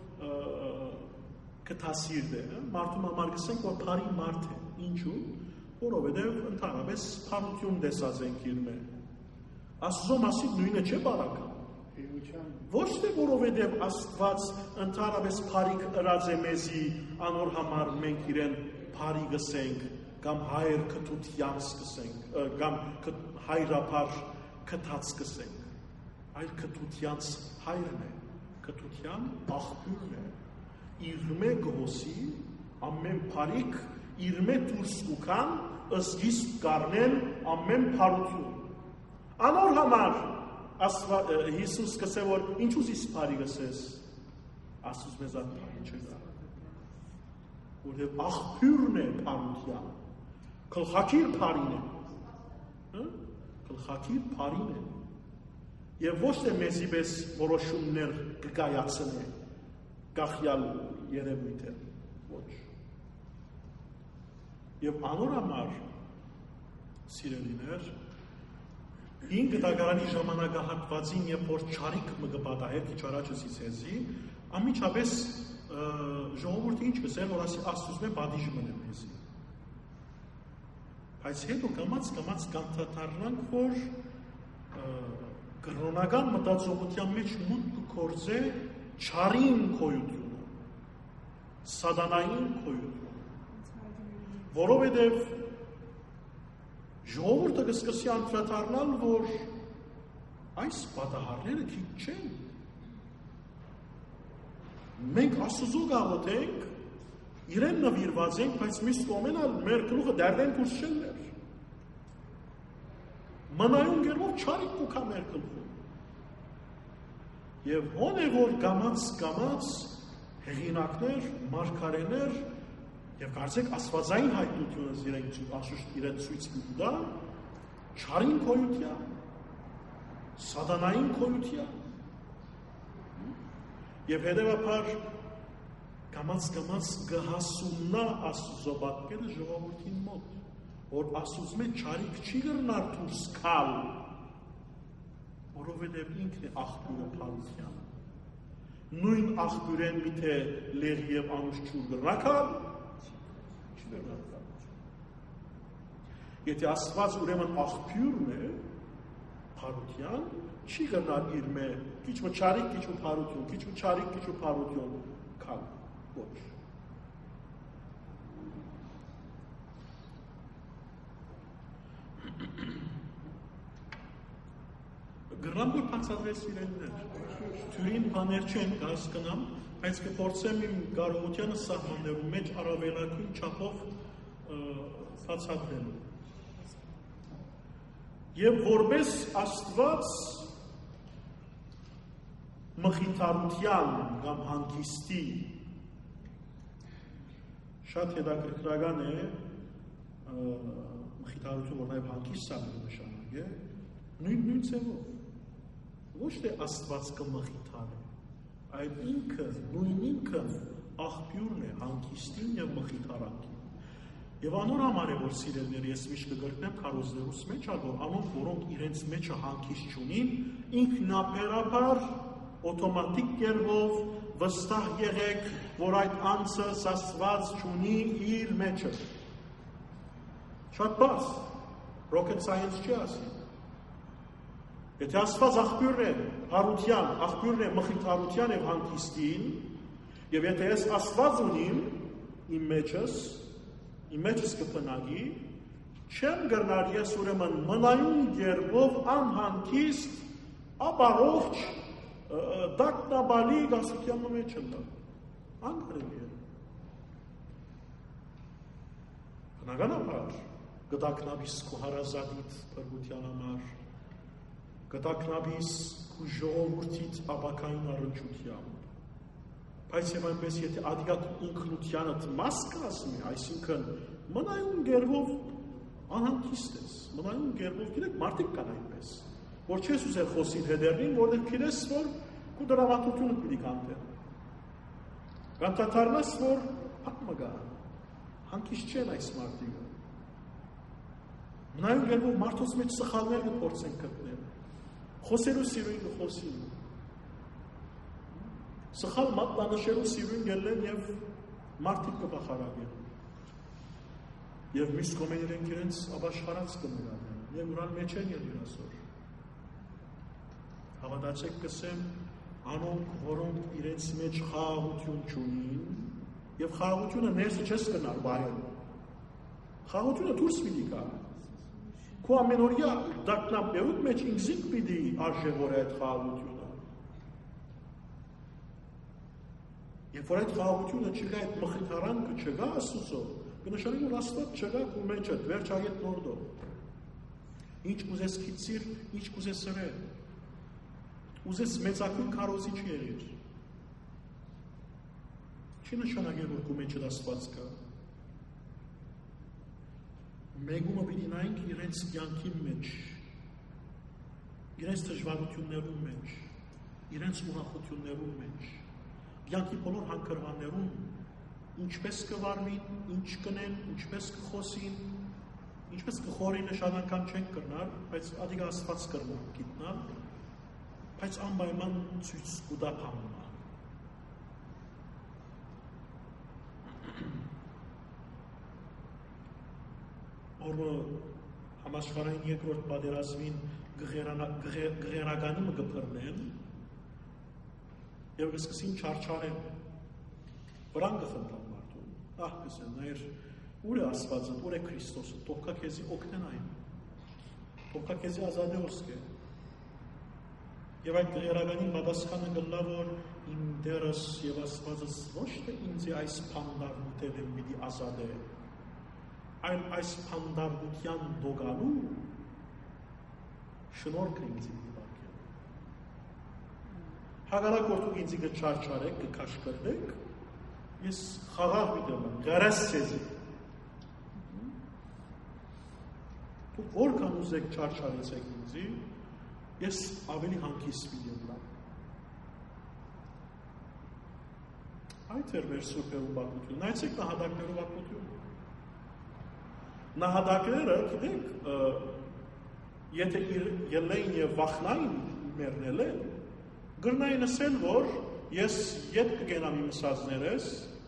կթասիրդ է, մարդում համար գսենք, որ բարի մարդ է, ինչու, որովհետև ընդհանրապես բարություն տեսած ենք իր մեր։ Աստծո մասին նույնը չէ բարական։ Ոչ թե որովհետև Աստված ընդհանրապես բարիք ըրած է մեզի, անոր համար մենք իրեն բարի գսենք, կամ հայր քթությանց գսենք, կամ հայրապար քթած կսենք, այլ քթությանց հայրն է, քթության աղբյուրն է, իր մե գոսի, ամեն փարիք, իր մե դուրս կուքան, ըսգիստ կարնեն ամեն փարություն։ Անոր համար Հիսուս կսե, որ ինչուս իս փարի գսես, ասուս մեզ այդ փարի չգա, որև աղբյուրն է փարության, կլխակիր փարին է, կլխակիր փարին է, և ոչ թե մեզի պես որոշումներ կգայացն է, գախյալ երևույթ է, ոչ։ Եվ անոր համար, սիրելիներ, ինք դագարանի ժամանակահատվածին, երբ որ չարիք մը գպատահեր, քիչ առաջսից հեզի, ամիջապես ժողովուրդը ինչ կսեր, որ Աստծուց մե բադիժ մնեմ հեզի։ Բայց հետո կամաց կանթաթարնանք, որ կրոնական մտածողության մեջ մուտք կգործե չարին քոյությունը, սատանային քոյությունը, որովհետև ժողովուրդը կսկսի անդրադառնալ, որ այս պատահարները քիչ չեն։ Մենք Աստծո գաղութենք, իրեն նվիրված ենք, բայց մյուս կողմեն մեր գլուխը դեռ դուրս չներ։ Մնայուն գերով չարիք կուքա մեր գլուխում։ Եվ ո՞ն է, որ գամած հեղինակներ, մարգարեներ և կարծեք աստվածային հայտնությունը իրեն ցույց կտա, չարին քոյության, սատանային քոյության, և հետևաբար գամած գհասումնա Աստծո պատկերը ժողովրդին մոտ, որ Աստծուց մեջ չարիք չի գրնար դուրս գալ, որովհետև ինքն է աղբյուրը փարության։ Նույն աղբյուրեն միթե լեղ և անուշ չուր գրնակալ, Եթե Աստված ուրեմն աղբյուրն է փարության, չի գնալ իր մե քիչ մը չարիք, քիչ մը փարություն, քիչ մը չարիք, քիչ մը փարություն կալ, ոչ։ Գրնամ որ պացադրես իրեններ, թյուրին բաներ չեն հասկնամ, բայց կփորձեմ իմ կարողությանը սահմաններում մեջ առավելագույն չափով բացատրել։ Եվ որպես Աստված մխիթարության կամ հանգիստի շատ հետաքրքրական է մխիթարություն, որ նաև հանգիստ նշանակ է, նույն ձևով։ Ոչ թե Աստված կմխիթարի, այլ նույն ինքը աղբյուրն է հանգիստին և մխիթարանքին։ Եվ անոր համար է, որ սիրելներ ես միշտ կգրկնեմ քարոզներուս մեջ, որ անոնք, որոնք իրենց մեջը հանգիստ չունին, ինքնաբերաբար օտոմատիկ կերպով վստահ եղեք, որ այդ անձը Աստված չունի իր մեջը։ Շատ բարձ, rocket science չի ասի։ Եթե Աստված աղբյուրն է հարության, աղբյուրն է մխիթարության և հանգիստին, և եթե ես Աստված ունիմ իմ մեջս կփնագի, չեմ գրնար ես ուրեմն մնայուն գերբով անհանգիստ, ապարողջ, դակնաբալի գասության մեջ ընտա։ Անգրելի է։ Բնականաբար, գտակնաբիս քո հարազատիդ փրկության համար, գտակնաբիս քո ժողովրդից ապակային առնչությամբ, բայց և այնպես, եթե ադիակ ինքնությանդ մաս կասմի, այսինքն մնայուն գերվով անհանգիստ ես, մնայուն գերվով գիրեք մարդիկ կան այնպես, որ չես ուզեր խոսիլ հետերնին, որտեղ գիրես, որ քո դրամատուրգությունը պիտի կանտեր։ Կանտաթարնաս, որ պատմը գա, հանգիստ չեն այս մարդիկը։ Մնայուն գերվով մարդոց մեջ սխալներ կփորձեն գտնել, խոսելու սիրույն կխոսին, սխալ մատնանշելու սիրույն գելեն և մարդիկ կպախարագեն։ Եվ միշտ կոմեն իրենք իրենց աբաշխարած կմրանեն, և ուրան մեջ են ելին ասոր։ Հավատացեք կսեմ, անոնք, որոնք իրենց մեջ խաղաղություն չունին, և խաղաղությունը ներսը չես կնար բայել։ Խաղաղությունը դուրս պիտի կա։ Քո ամենօրյա դակնապերուտ մեջ ինքզինք պիտի արժևորի այդ խաղաղությունը։ Երբ որ այդ խաղաղությունը չկա, այդ մխիթարանքը չկա Աստծո, կնշանակի որ Աստված չկա քո մեջ, վերջագետ նորդո։ Ինչ կուզես քիծիր, ինչ կուզես սրել։ Ուզես մեծակույն քարոզիչ եղիր։ Չի նշանակի որ քո մեջ Աստված կա։ Մեգումը պիտի նայենք իրենց կյանքի մեջ, իրենց դժվարություններում մեջ, իրենց ուրախություններում մեջ, կյանքի բոլոր հանգրվաններում ինչպես կվարվին, ինչ կնեն, ինչպես կխոսին, ինչպես կխորին շատ անգամ չենք կրնալ, բայց ադիգ Աստված կրնալ գիտնալ, բայց անպայման ցույց կտա փամնա։ Որը համաշխարհային երկրորդ պատերազմին գղերականի մը կփռնեն եւ կսկսին չարչարեն վրան կխնդան մարդուն ահ կսեն նայր ուր է Աստվածը ուր է Քրիստոսը թողքա քեզի օգնեն այն թողքա քեզի ազատե ոսկե եւ այդ գղերականի պատասխանը գլա որ իմ դերս եւ Աստվածս ոչ թե ինձ այս փանդարն ուտել եմ պիտի ազատե այլ այս փանդարության դոգալու շնորհքը ինձ դիպակել։ Հակառակորդու ինձ կչարչարեք, կքաշքրվեք, ես խաղաղ միտեմ, գարես ցեզի։ Դուք որքան ուզեք չարչարեցեք ինձի, ես ավելի հանգիստ միտեմ լավ։ Այդ էր մեր սուրբերու պատմություն, նայեցեք նահատակներու պատմություն։ Նահատակները, գիտեք, եթե ելեին եւ վախնային մեռնել են, գրնային ասել, որ ես ետ կգենամ իմ սազներես,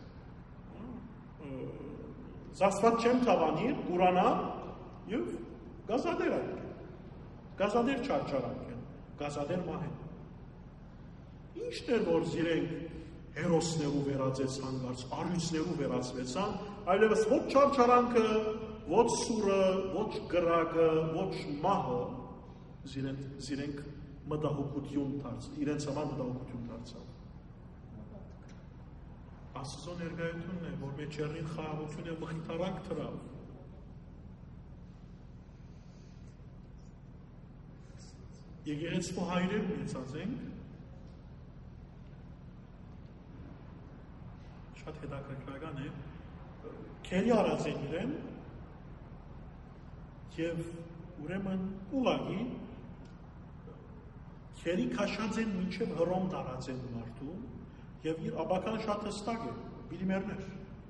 զաստված չեմ թավանի, կուրանամ եւ գազադեր ակեն, գազադեր չարչարակեն, գազադեր մահեն։ Ինչն էր, որ զիրենք հերոսներու վերածեց հանգարց, արույցներու վերածվեցան, այլևս ոչ չարչարանքը, ոչ սուրը, ոչ գրակը, ոչ մահը զիրենք մտահոգություն դարձավ, իրենց համար մտահոգություն դարձավ։ Աստծո ներկայությունն է, որ մեջերին խաղաղություն եւ մխիթարանք թրավ։ Եկեղեցու հայրեր ունեցած ենք, շատ հետաքրքրական է, քերի արած են իրեն, եւ ուրեմն ուղղակի քերի քաշած են մինչև հռոմ տարած են մարդու եւ իր աբական շատ հստակ է պիտի մեռներ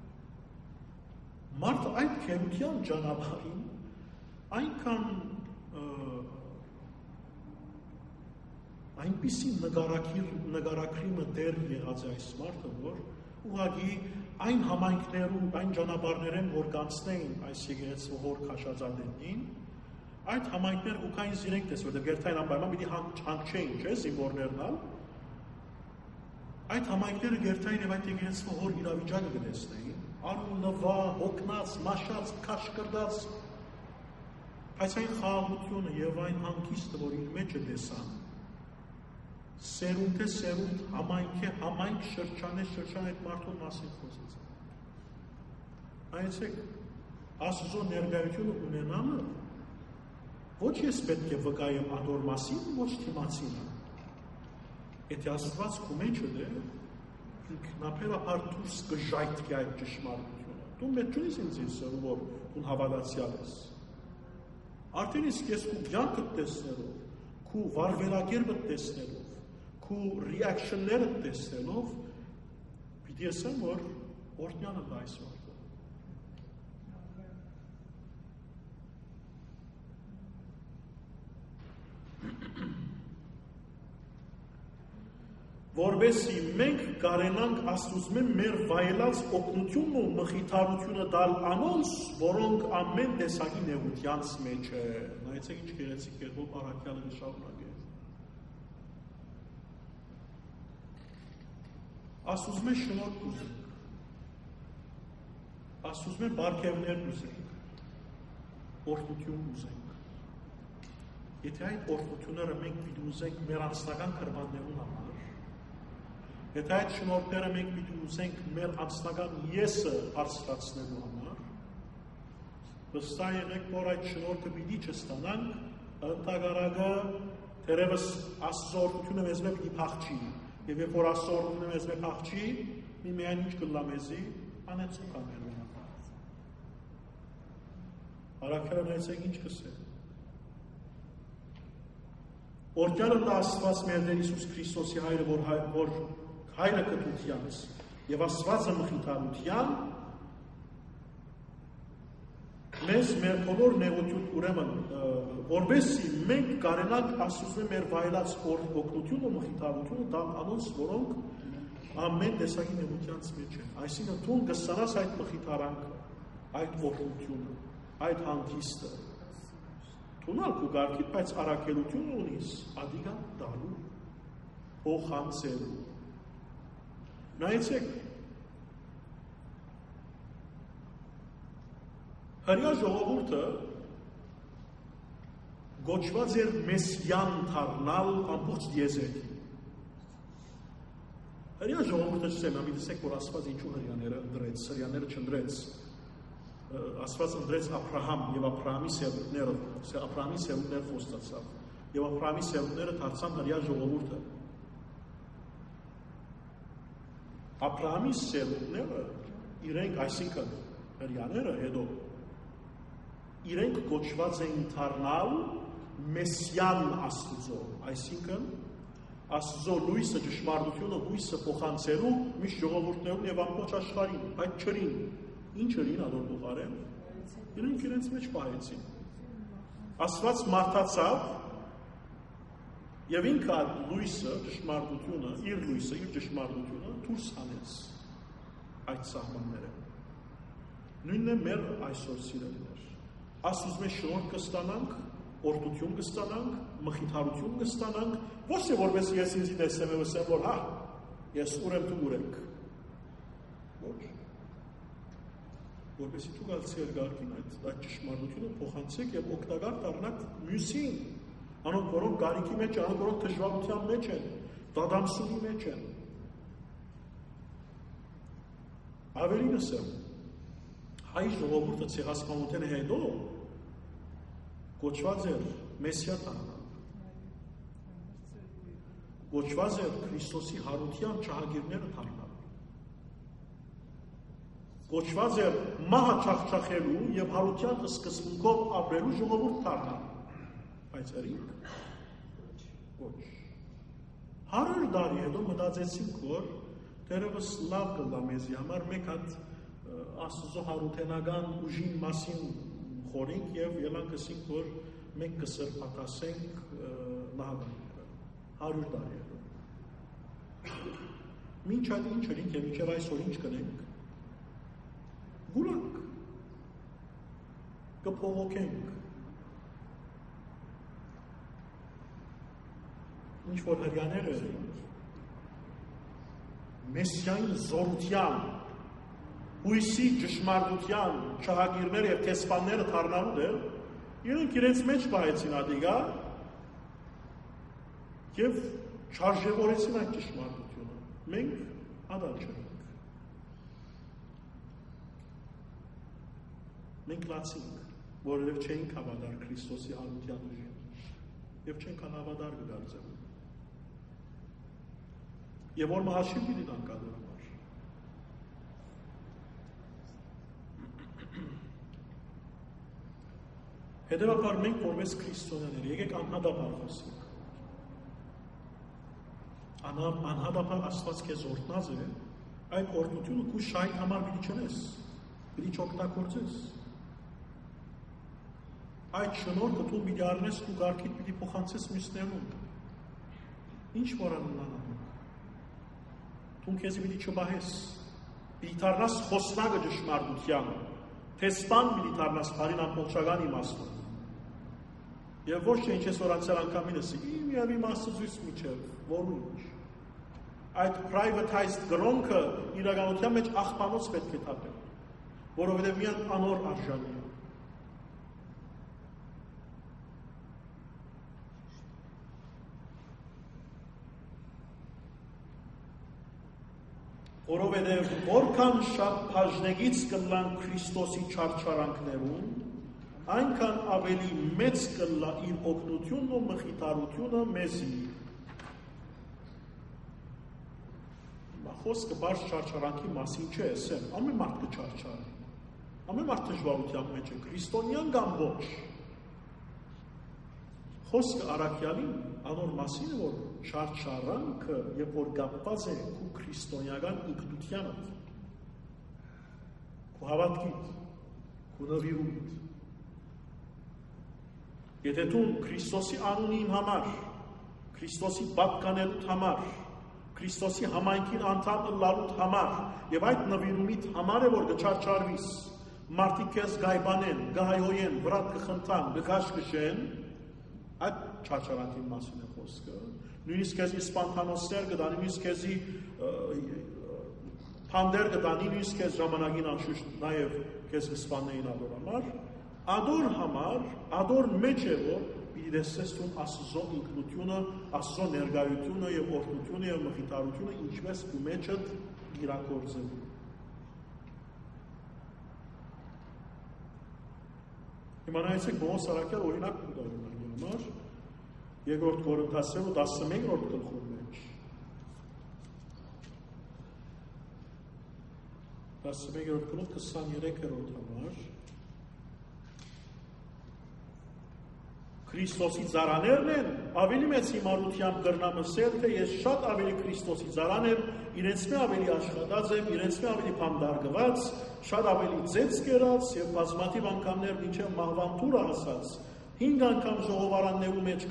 մարդ այդ քերության ճանապարհին այնքան այնպիսի նկարակրիմը դեր եղած է այս մարդը որ ուղղակի այն համայնքներում, այն ճանապարհներում, որ կանցնեին այս եկեղեցու հոր քաշածադենին, այդ համայնքներ ուքային զիրենք տես, որտեղ գերթային անպայման պիտի հանգչեին, չէ, զինվորներն, այդ համայնքները գերթային եւ այդ եկեղեցու հոր իրավիճակը կտեսնեին, աննվա, հոգնած, մաշած, քաշկրտած, բայց այն խաղաղությունը եւ այն հանգիստը, որ իր մեջ է տեսան, սերունդ է սերունդ, համայնք է համայնք, շրջան է շրջան այդ մարդուն մասին խոսեց։ Նայեցեք, Աստծո ներկայությունը ունենալը, ոչ ես պետք է վկայեմ ադոր մասին, ոչ թիմացինը։ Եթե Աստված քո մեջը է, ինքնաբերաբար դուրս կժայթքի այդ ճշմարտությունը։ Դու մեծ չունես ինձ իսը, որ դու հավատացյալ ես։ Արդեն իսկ ես քո կյանքը տեսնելով, քո վարվելակերպը տեսնելով, քո ռեակշնները տեսնելով, պիտի ասեմ, որ օրհնյալը դա այս մարդը։ Որովհետեւ մենք կարենանք Աստծուն մեր վայելած օգնությունն ու մխիթարությունը տալ անոնց, որոնք ամեն տեսակի նեղությանց մեջ է։ Նայեցեք ինչ գեղեցիկ կերպով առաքյալը շարունակել։ Աստծուն շնորհք ուզենք, Աստծուն բարգևներ ուզենք, օրհնություն ուզենք, Եթե այդ օրհնությունները մենք պիտի ուզենք մեր անձնական կրբաններուն համար, եթե այդ շնորհները մենք պիտի ուզենք մեր անձնական եսը բարձրացնելու համար, վստահ եղեք, որ այդ շնորհքը պիտի չստանանք, ընդհակառակը դերևս Աստծո օրհնությունը մեզ մեջ պիտի փախչի, եւ երբ որ Աստծո օրհնությունը մեզ մեջ փախչի, միայն ինչ կլա մեզի, անեցուկ անել։ Արաքերը նայեցեք ինչ կսե։ Օրհնյալը դա Աստված մեր Տեր Հիսուս Քրիստոսի հայրը, որ հայրը կտությանց եւ Աստվածը մխիթարության մեզ մեր բոլոր նեղություն ուրեմն որբեսի մենք կարենանք Աստծո մեր վայելած օգնությունը մխիթարությունը դա անոնց որոնք ամեն տեսակի նեղությանց մեջ են այսինքն դու կստանաս այդ մխիթարանքը այդ օգնությունը այդ հանդիստը Թունալ կու գարկիտ, բայց առաքելություն ունիս, ադիգան դալու, հոխանցելու։ Նայեցեք, հրյա ժողովուրդը գոչված էր մեսյան թարնալ ամբողջ եզերքի։ Հրյա ժողովուրդը չսեմ, ամիտսեք, որ ասված ինչու հրյաները ընդրեց, հրյաները չնդրեց, Աստված ընդրեց Աբրահամ եւ Աբրահամի սերունդները խոստացավ եւ Աբրահամի սերունդները դարձան հրյա ժողովուրդը Աբրահամի սերունդները իրենք այսինքն հրյաները հետո իրենք կոչված էին դառնալ մեսյան Աստծո այսինքն Աստծո լույսը ճշմարտությունը հույսը փոխանցելու միշտ ժողովուրդներուն եւ ամբողջ աշխարհին այդ չրին Ինչ էր իրան բուխարեն, իրենք իրենց մեջ պահեցին։ Աստված մարդացավ և ինքը այդ լույսը, ճշմարտությունը, իր լույսը, իր ճշմարտությունը դուրս հանեց այդ սահմանները։ Նույնն է մեր այսօր սիրելիներ։ Աստուծո մեջ շնորհ կստանանք, օրհնություն կստանանք, մխիթարություն կստանանք, ոչ թե որպես ես ինձի տեսնեմ եւ ասեմ, որ հա, ես ուր եմ դու ուր եք։ Ոչ որպեսի դու գալցի գարկին այդ ճշմարտությունը փոխանցեք եւ օգտակար դառնաք մյուսին, անոնք որոնք գարիքի մեջ են, անոնք որոնք դժվարության մեջ են, դադամսունի մեջ են։ Ավելին ասեմ, հայ ժողովուրդը ցեղասպանության հետո կոչված էր Մեսիա դառնալ։ Կոչված էր Քրիստոսի հարության ճահագիրները դառնալ։ Կոչված էր մահը չախչախելու և հարության սկզբունքով ապրելու ժողովուրդ դառնալ։ Բայց երինք ոչ։ 100 տարի հետո մտածեցինք, որ դերևս լավ կլա մեզի համար մեկ հատ Աստծո հարութենական ուժին մասին խորինք և ելանք ասինք, որ մենք կսրբատասենք նահատանքները 100 տարի հետո։ Մինչ այդ ինչ երինք և մինչև այսօր ինչ կնենք գուլանք, կփողոքենք, ինչ-որ հրյաները մեսիային զորության, հույսի ճշմարտության ճահագիրները և տեսպանները դառնալու դեր, իրենք իրենց մեջ պահեցին ադիգա և չարժևորեցին այդ ճշմարտությունը, մենք ադալ չենք։ Մենք լացինք, որովհետև չենք հավատար Քրիստոսի հարության ուժին և չենք հավատար կդարձել։ Եվ որ մահաշիվ պիտի տանք ադոր համար։ Հետևաբար մենք որպես քրիստոնյաներ եկեք անհատաբար խոսենք։ Անհատաբար Աստված քեզ օրհնած է, այդ օրհնությունը քու շահի համար պիտի չնես, պիտի չօգտագործես։ Այդ շնորհքը դու պիտի առնես ու գարկիդ պիտի փոխանցես մյուսներուն։ Ինչ որ անանանք։ Դու քեզ պիտի չբահես։ Պիտի դառնաս խոսնակը ճշմարտության։ Տեսպան պիտի դառնաս բարին ամբողջական իմաստով։ Եվ ոչ թե ինչ ես որ անցյալ անգամին ասի, իմ իմաստոզույց միջև, որու ինչ։ Այդ privatized գրոնքը իրականության մեջ աղբանոց պետք է թափել, որովհետև միան անոր արժանի է։ որովհետև որքան շատ բաժնեգից կլան Քրիստոսի չարչարանքներուն, այնքան ավելի մեծ կլա իր օգնությունն ու մխիթարությունը մեզի։ Խոսքը բարձ չարչարանքի մասին չէ, ասեմ, ամեն մարդ կչարչարի, ամեն մարդ դժվարության մեջ է, քրիստոնյան կամ ոչ։ Խոսքը առաքյալին անոր մասին է, որ չարչարանքը, երբ որ կապված է քու քրիստոնեական ինքնությանդ, քու հավատքիդ, քու նվիրումիդ։ Եթե դու Քրիստոսի անունին համար, Քրիստոսի պատկանելուտ համար, Քրիստոսի համայնքին անդամ լալուտ համար եւ այդ նվիրումիդ համար է որ կչարչարվիս, մարդիկ քեզ գայբանեն, գահայոյեն, վրատ կխնդան, կքաշքշեն, այդ չարչարանքի մասին է խոսքը։ Նույնիսկ քեզի սպանթանոսներ կդանի, նույնիսկ քեզի փանդեր կդանի, նույնիսկ քեզ ժամանակին անշուշտ նաեւ քեզ կսպանեին ադոր համար, ադոր մեջ է որ պիտի դեսես տուն Աստծո ինքնությունը, Աստծո ներկայությունը եւ օրհնությունը եւ մխիթարությունը ինչպես ու մեջդ իրագործելու։ Հիմա նայեցեք Պողոս առաքյալ օրինակ կտալու համար երկրորդ Կորինթացիներու 11-րդ գլխում մեջ 11-րդ գլուխ 23-րդ համար Քրիստոսի ծառաներն են ավելի մեծ հիմարությամբ կրնամսել, թե ես շատ ավելի Քրիստոսի ծառան եմ, իրենց մե ավելի աշխատած եմ, իրենց մե ավելի փամդարգված, շատ ավելի ծեծ կերած եւ բազմաթիվ անգամներ մինչեւ մահվան դուր հասած, 5 անգամ ժողովարաններու մեջ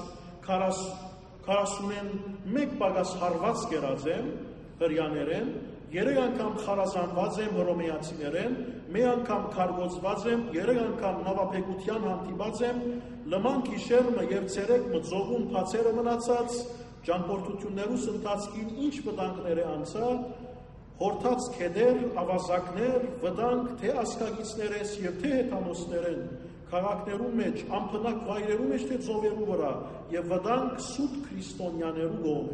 41 պագաս հարված կերած եմ, հրյաներեն, 3 անգամ խարազանված եմ հռոմեացիներեն, 1 անգամ քարգոծված եմ, 3 անգամ նավապեկության հանդիպած եմ, լման գիշերմը եւ ցերեկը ծողուն փացերը մնացած, ճամփորդություններուս ընթացքին ինչ վտանգներ է անցա, հորթած քեդեր, ավազակներ, վտանգ թե ասկագիցներ ես եւ թե հեթանոսներ են, քաղաքներու մեջ, ամփնակ վայրերու մեջ թե ծովերու վրա եւ վտանգ սուտ քրիստոնյաներու գողը։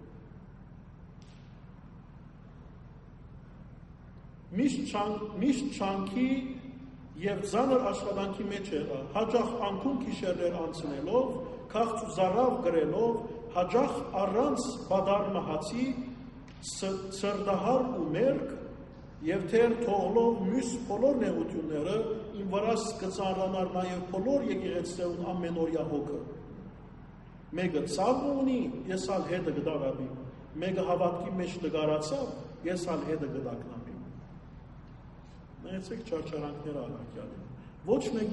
Միշտ չանքի եւ ծանր աշխատանքի մեջ եղա, հաջող անկում գիշերներ անցնելով, քաղց ու զարավ գրելով, հաջող առանց բադար մահացի, սրդահար ու մերկ եւ թեր թողլով մյուս բոլոր նեղությունները իմ վրաս կծանրանար նաեւ բոլոր եկեղեցիներուն ամենօրյա հոգը։ Մեկը ցավ ունի, ես ալ հետը կդարավի, մեկը հավատքի մեջ նկարացավ, ես ալ հետը կդակնամ։ Նայեցեք չարչարանքները առաքյալին։ Ոչ մեկ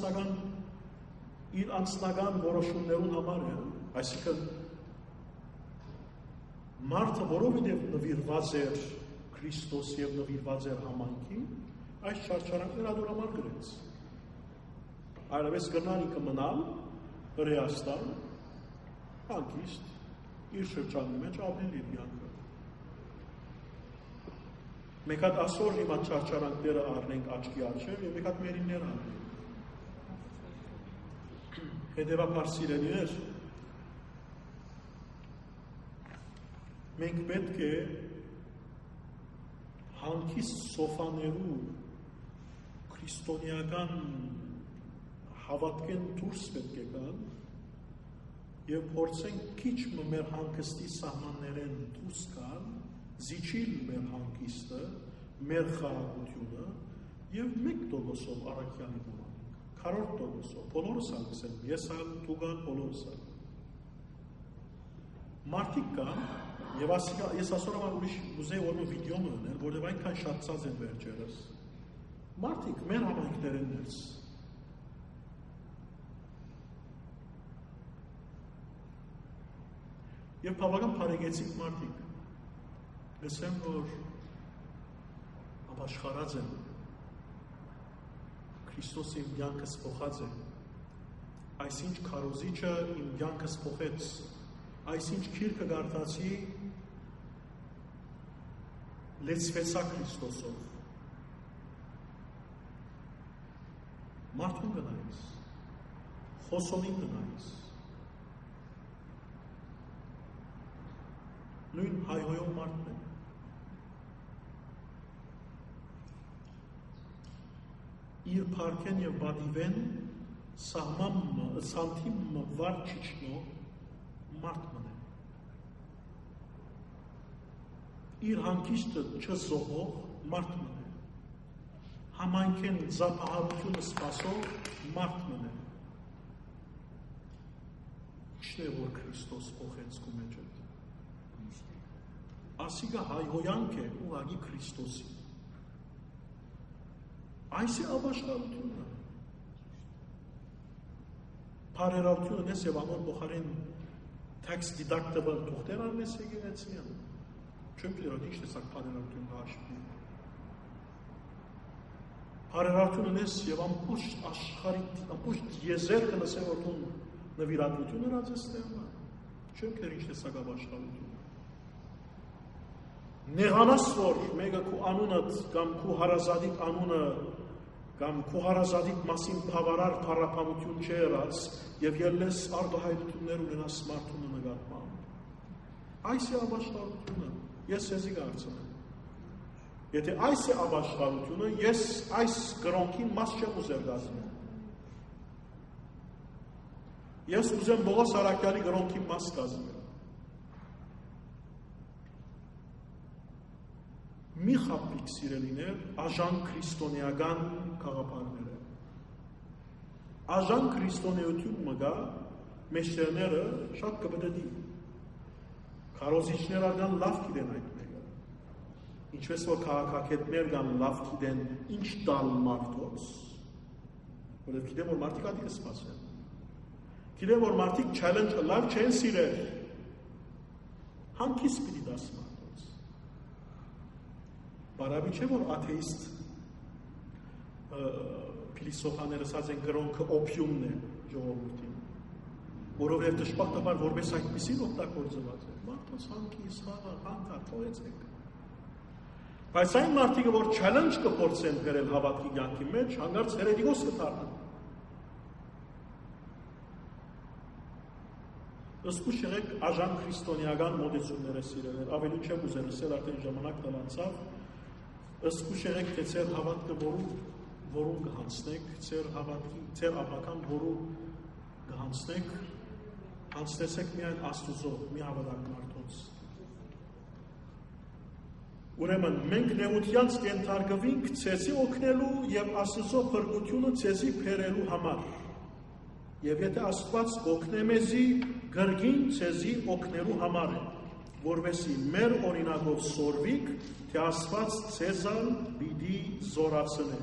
իր անձնական որոշումներուն համար է, այսինքն մարդը որովհետև նվիրված էր Քրիստոս եւ նվիրված էր համայնքին, այս չարչարանքները ադոր համար գրեց։ Այլևս կրնան ինքը մնալ Հրեաստան, հանգիստ, իր շրջանի մեջ ապրել իր կյանքը։ Մեկ հատ ասոր հիմա չարչարանքները առնենք աչքի առջև եւ մեկ հատ մերիններ առնենք։ Հետևաբար սիրելիներ, մենք պետք է հանգիստ սոֆաներու քրիստոնեական հավատքեն դուրս պետք է գան եւ փորձենք քիչ մեր հանգստի սահմաններեն դուրս գալ, զիջիլ մեր հանգիստը, մեր խաղաղությունը եւ 1% առաքյալի ունենք, 40%, բոլորս ալսեն, ես ալ, դու գալ, բոլորս ալ։ Մարդիկ կան, եւ ես ասոր համար ուրիշ ուզեի որ վիդեո մներ, որտեղ այնքան շատ ցած են վերջերս։ Մարդիկ մեր համայնքներն ներս։ Եվ բավական բարեկեցիկ մարդիկ։ Լսեմ, որ ապաշխարած եմ, Քրիստոսը իմ կյանքս փոխած է, այսինչ քարոզիչը իմ կյանքս փոխեց, այսինչ քիրքը գարտացի, լեցվեցա Քրիստոսով։ Մարդուն գնայիս, խոսոնին գնայիս, նույն հայհոյող մարդն է, իր փառքեն եւ բադիվեն սահման սանտիմ վար չիչնո մարդ մնե իր հանգիստը չզոհող մարդ մնե համայնքեն զապահարությունը սպասող մարդ մնե չէ որ Քրիստոս օխեցկու մեջ է ասիգա հայհոյանք է ուղղակի Քրիստոսի այս է ապաշխարությունը Փարերարությունը նես եւ ամոր փոխարեն text deductible թուղթեր արնես եկեղեցին չեմ դերոտ ինչ տեսակ փարերարություն հաշվի Փարերարությունը նես եւ ամբողջ աշխարհի ամբողջ եզերքը նսե որտուն նվիրատվություն հրացստեմ չեմ դեր ինչ տեսակ ապաշխարություն Նեղանաս որ մեկը քու անունդ կամ քու հարազատիդ անունը կամ քու հարազատիդ մասին բավարար փառապանություն չերած եւ ելնես արտահայտություններ ունենաս մարդունը նկատմամբ այս է ապաշխարությունը ես եզի կարծում եթե այս է ապաշխարությունը ես այս գրոնքին մաս չեմ ուզել դասել ես ուզեմ Պողոս Արաքյալի գրոնքի մաս կազմել մի խապիկ սիրելիներ աժան քրիստոնեական գաղափարները աժան քրիստոնեություն մգա մեջտերները շատ կբդդի քարոզիչներ արգան լավ գիտեն այդ մեկը ինչպես որ քաղաքագետներ կան լավ գիտեն ինչ տալ մարդոց որովհետև գիտեմ որ մարդիկ ադի կսպասեն գիտեմ որ մարդիկ challenge լավ չեն սիրել հանկիս պիտի դասում Բարավի չէ, որ աթեիստ փիլիսոփաները ասած են գրոնքը օպիումն է ժողովրդին, որովհետև դժբախտաբար որպես այդպիսին օգտագործված է, մարդոց հանքի սխալը հանքա թողեցեք։ Բայց այն մարդիկը, որ challenge կփորձեն բերել հավատքի կյանքի մեջ, հանգարց հերետիկոս կդառնան։ Ըսկուշ եղեք աժան քրիստոնեական մոդեցումները սիրելեր, ավելի չեմ ուզել ասել, արդեն ժամանակ տալանցավ, ըսկուշ եղեք, թե ձեր հավատքը որում կհանցնեք, ձեր հավատքի, ձեր ապական որում կհանցնեք, հանցնեցեք միայն Աստուծո, մի հավատակ մարդոց։ Ուրեմն, մենք նեղությանց կենթարկվինք ձեզի օգնելու և Աստուծո փրկությունը ձեզի բերելու համար։ Եվ եթե Աստված կօգնե մեզի, գրգին ձեզի օգնելու համար է, որովհետև մեր օրինակով սորվիկ, թե Աստված ձեզան պիտի զորացնե։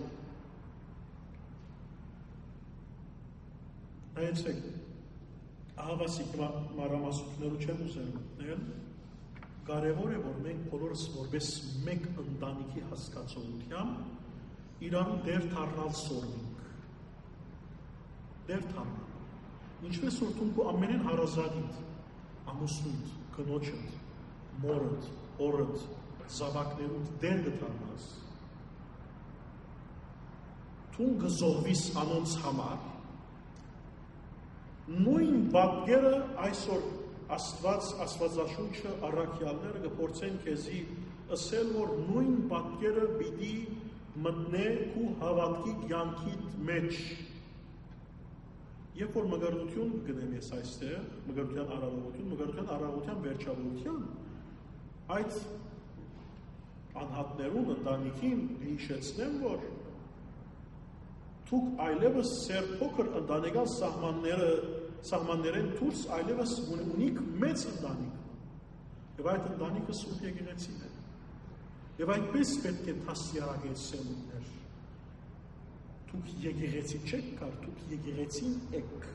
Նայեցեք, ահավասիկ մանրամասնություններով չեմ ուզել մտնել, կարևոր է, որ մենք բոլորս որպես մեկ ընտանիքի հասկացողությամբ իրարու դեր դառնալ սորվինք։ Դեր դառնալ։ Ինչպես որ դու ամենին հարազատիդ, ամուսնուդ, կնոջդ, մորդ, օրդ, զավակներուդ դեր դառնաս։ Դու գզովվիս անոնց համար։ Նույն պատկերը այսօր Աստվածաշունչը առաքյալները կփորձեն քեզի ասել, որ նույն պատկերը պիտի մտնե քու հավատքի կյանքիդ մեջ։ Երբ որ մգրտություն գնեմ ես այստեղ, մգրտության առավոտյան վերջավորության, այդ անհատներուն ընտանիքին հիշեցնեմ, որ դուք այլևս սեր փոքր ընտանեկան սահմաններեն դուրս այլևս ունիք մեծ ընտանիք, և այդ ընտանիքը Սուրբ Եկեղեցին է, և այդպես պետք է դաստիարակել սերունդներ, դուք եկեղեցի չեք կար, դուք եկեղեցին եք,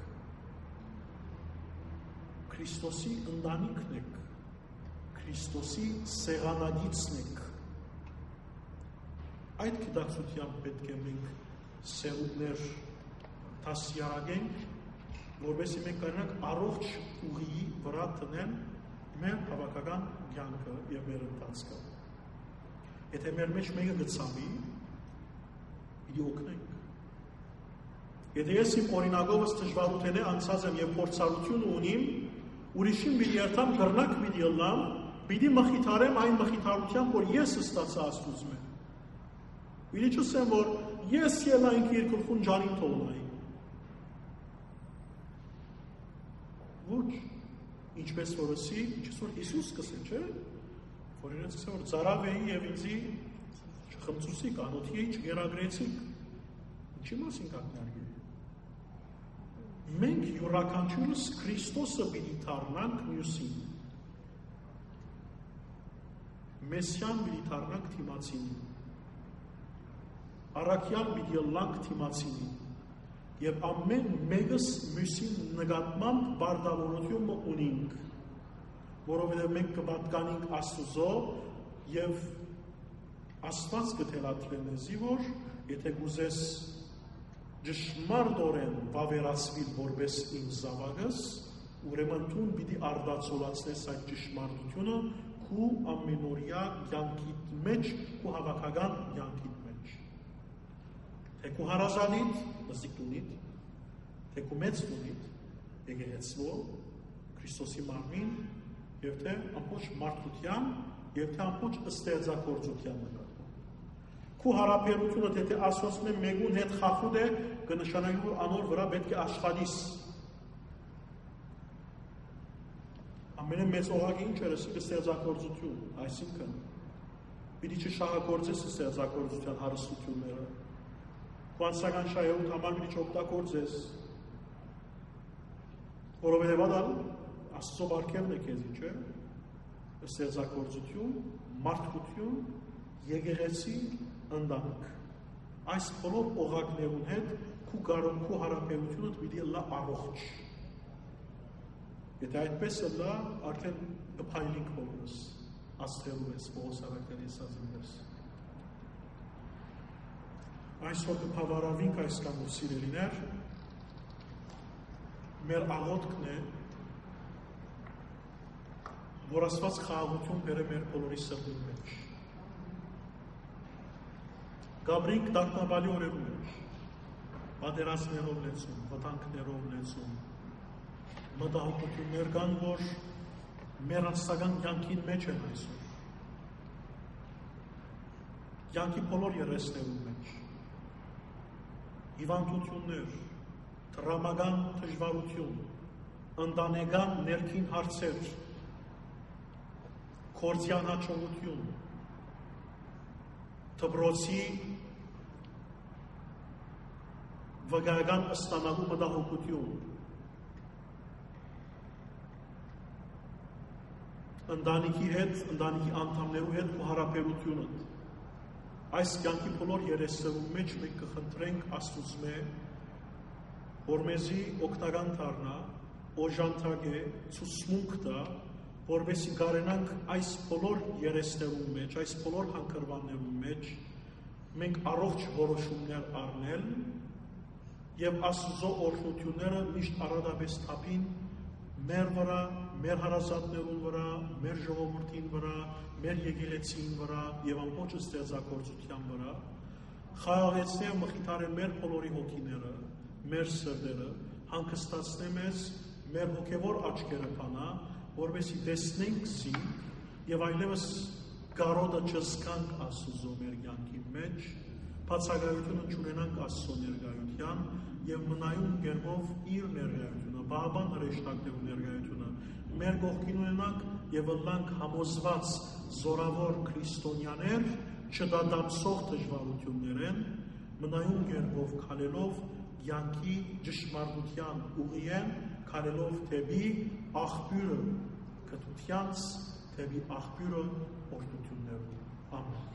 Քրիստոսի ընտանիքն եք, Քրիստոսի սեղանագիծն եք, այդ գիտակցությամբ պետք է մենք սերունդներ դաստիարակենք, որովհետև մենք կարողանանք առողջ ուղիի վրա տնեն մեր հավաքական կյանքը եւ մեր ընթացքը։ Եթե մեր մեջ մեկը գծամի, պիտի օգնենք։ Եթե ես իմ օրինակովս դժվարութեն անցած եմ եւ փորձառություն ունիմ, ուրիշին պիտի երթամ կրնակ պիտի ըլլամ, պիտի մխիթարեմ այն մխիթարությամբ, որ ես ստացա Աստծուց մե։ Պիտի չսեմ, որ ես ելա ինքը իր գլխուն ջանին թողնայի։ Ոչ, ինչպես որ ասի, ինչպես որ Հիսուս կսե, չէ՞։ Որ իրենց կսե, որ ծարավ էի և ինձի չխմծուսիք, անոթի էի չգերագրեցիք։ Ինչի մասին կակնարգի։ Մենք յուրաքանչյուրս Քրիստոսը պիտի դառնանք մյուսին։ Մեսիան պիտի դառնանք թիմացինին։ Առաքյալ պիտի ըլլանք թիմացինին։ Եվ ամեն մեկս մյուսին նկատմամբ բարդավորություն ունենք, որովհետև մենք կպատկանենք Աստուծո և Աստված կթելադրի մեզի, որ եթե կուզես ճշմարտորեն վավերացվի որպես իմ զավակս, ուրեմն դու պիտի արդացոլացնես այդ ճշմարտությունը քու ամենօրյա կյանքիդ մեջ, քու հավաքական կյանքիդ մեջ։ Թե քու հարազատիդ, նզիկ տունիդ, թե քու մեծ տունիդ, եկեղեցվո, Քրիստոսի մարմին, և թե ամբողջ մարդկության, և թե ամբողջ ստեղծագործության նկատմամբ։ Քու հարաբերությունը թե ասոցն է մեկուն հետ խախուտ է, կնշանակի, որ անոր վրա պետք է աշխատիս։ Ամենամեծ օղակը ինչ էր, ստեղծագործություն, այսինքն պիտի չշահագործես ստեղծագործության հարստությունները։ Քու անձնական շահերուդ համար պիտի չօգտագործես, որովհետև ադալ Աստծո բարգևն է քեզի, չէ՞։ Ստեղծագործություն, մարդկություն, եկեղեցի, ընտանիք։ Այս բոլոր օղակներուն հետ քու հարաբերությունը պիտի լա առողջ։ Եթե այդպես լա, արդեն կփայլիկ բոլորս, աստղերու ես, Պողոս առաքյալի ասածիններս։ Այսօր կփավարավինք այս կամուր սիրելիներ, մեր աղոթքն է, որ Աստված խաղաղություն բերե մեր բոլորի սրտի մեջ։ Գաբրինք դարտնաբալի օրերում էր, պատերազմներով լեցում, վտանգներով լեցում, մտահոգություններ կան, որ մեր անձնական կյանքին մեջ են այսօր։ Կյանքի բոլոր երեսներում մեջ, հիվանդություններ, տրամական դժվարություն, ընտանեկան ներքին հարցեր, գործյան հաջողություն, դպրոցի վկայական ստանալու մտահոգություն, ընտանիքի հետ, ընտանիքի անդամներու հետ ու հարաբերությունը։ Այս կյանքի բոլոր երեսներում մեջ մենք կխնդրենք Աստուծմե, որ մեզի օգնական դառնա, օժանդակ է, ցուցմունք տա, որովհետեւ կարենանք այս բոլոր երեսներում մեջ, այս բոլոր հանգրվաններում մեջ մենք առողջ որոշումներ առնել եւ Աստծո օրհնությունները միշտ առատապես թափին մեր վրա, մեր հարազատներուն վրա, մեր ժողովրդին վրա, մեր եկեղեցին վրա եւ ամբողջ ստեղծագործության վրա, խաղաղեցնե ու մխիթարե մեր բոլորի հոգիները, մեր սրտերը, հանգստացնե մեզ, մեր հոգեվոր աչքերը բանա, որովհետեւ տեսնենք զինք եւ այլևս կարոտը չզգանք Աստծո մեր կյանքի մեջ, բացակայությունը չունենանք Աստծո ներկայության եւ մնայուն կերպով իր ներկայությունը, բավական հրեշտակներու ներկայությունը մեր կողքին ունենանք եւ ըլլանք համոզված զորավոր քրիստոնյաներ, չդադամսող դժվարություններեն, մնայուն կերպով քալելով կյանքի ճշմարտության ուղիեն, քալելով թեպի աղբյուրը կտությանց, թեպի աղբյուրը օրհնություններով։ Ամեն։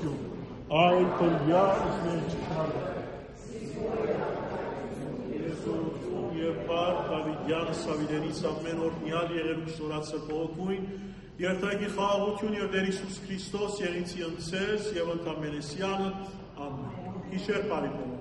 Տիրություն, այդ տվյա ուսմեն չքարը։ Եվ բար Դավիդյանը Սավիդենից ամեն օր միալ եղերուք շնորհացել բողոքույն, երթայքի խաղաղություն և Տեր Հիսուս Քրիստոս եղիցի ընցես և ընդամենեսյանը, ամեն։ Գիշեր բարի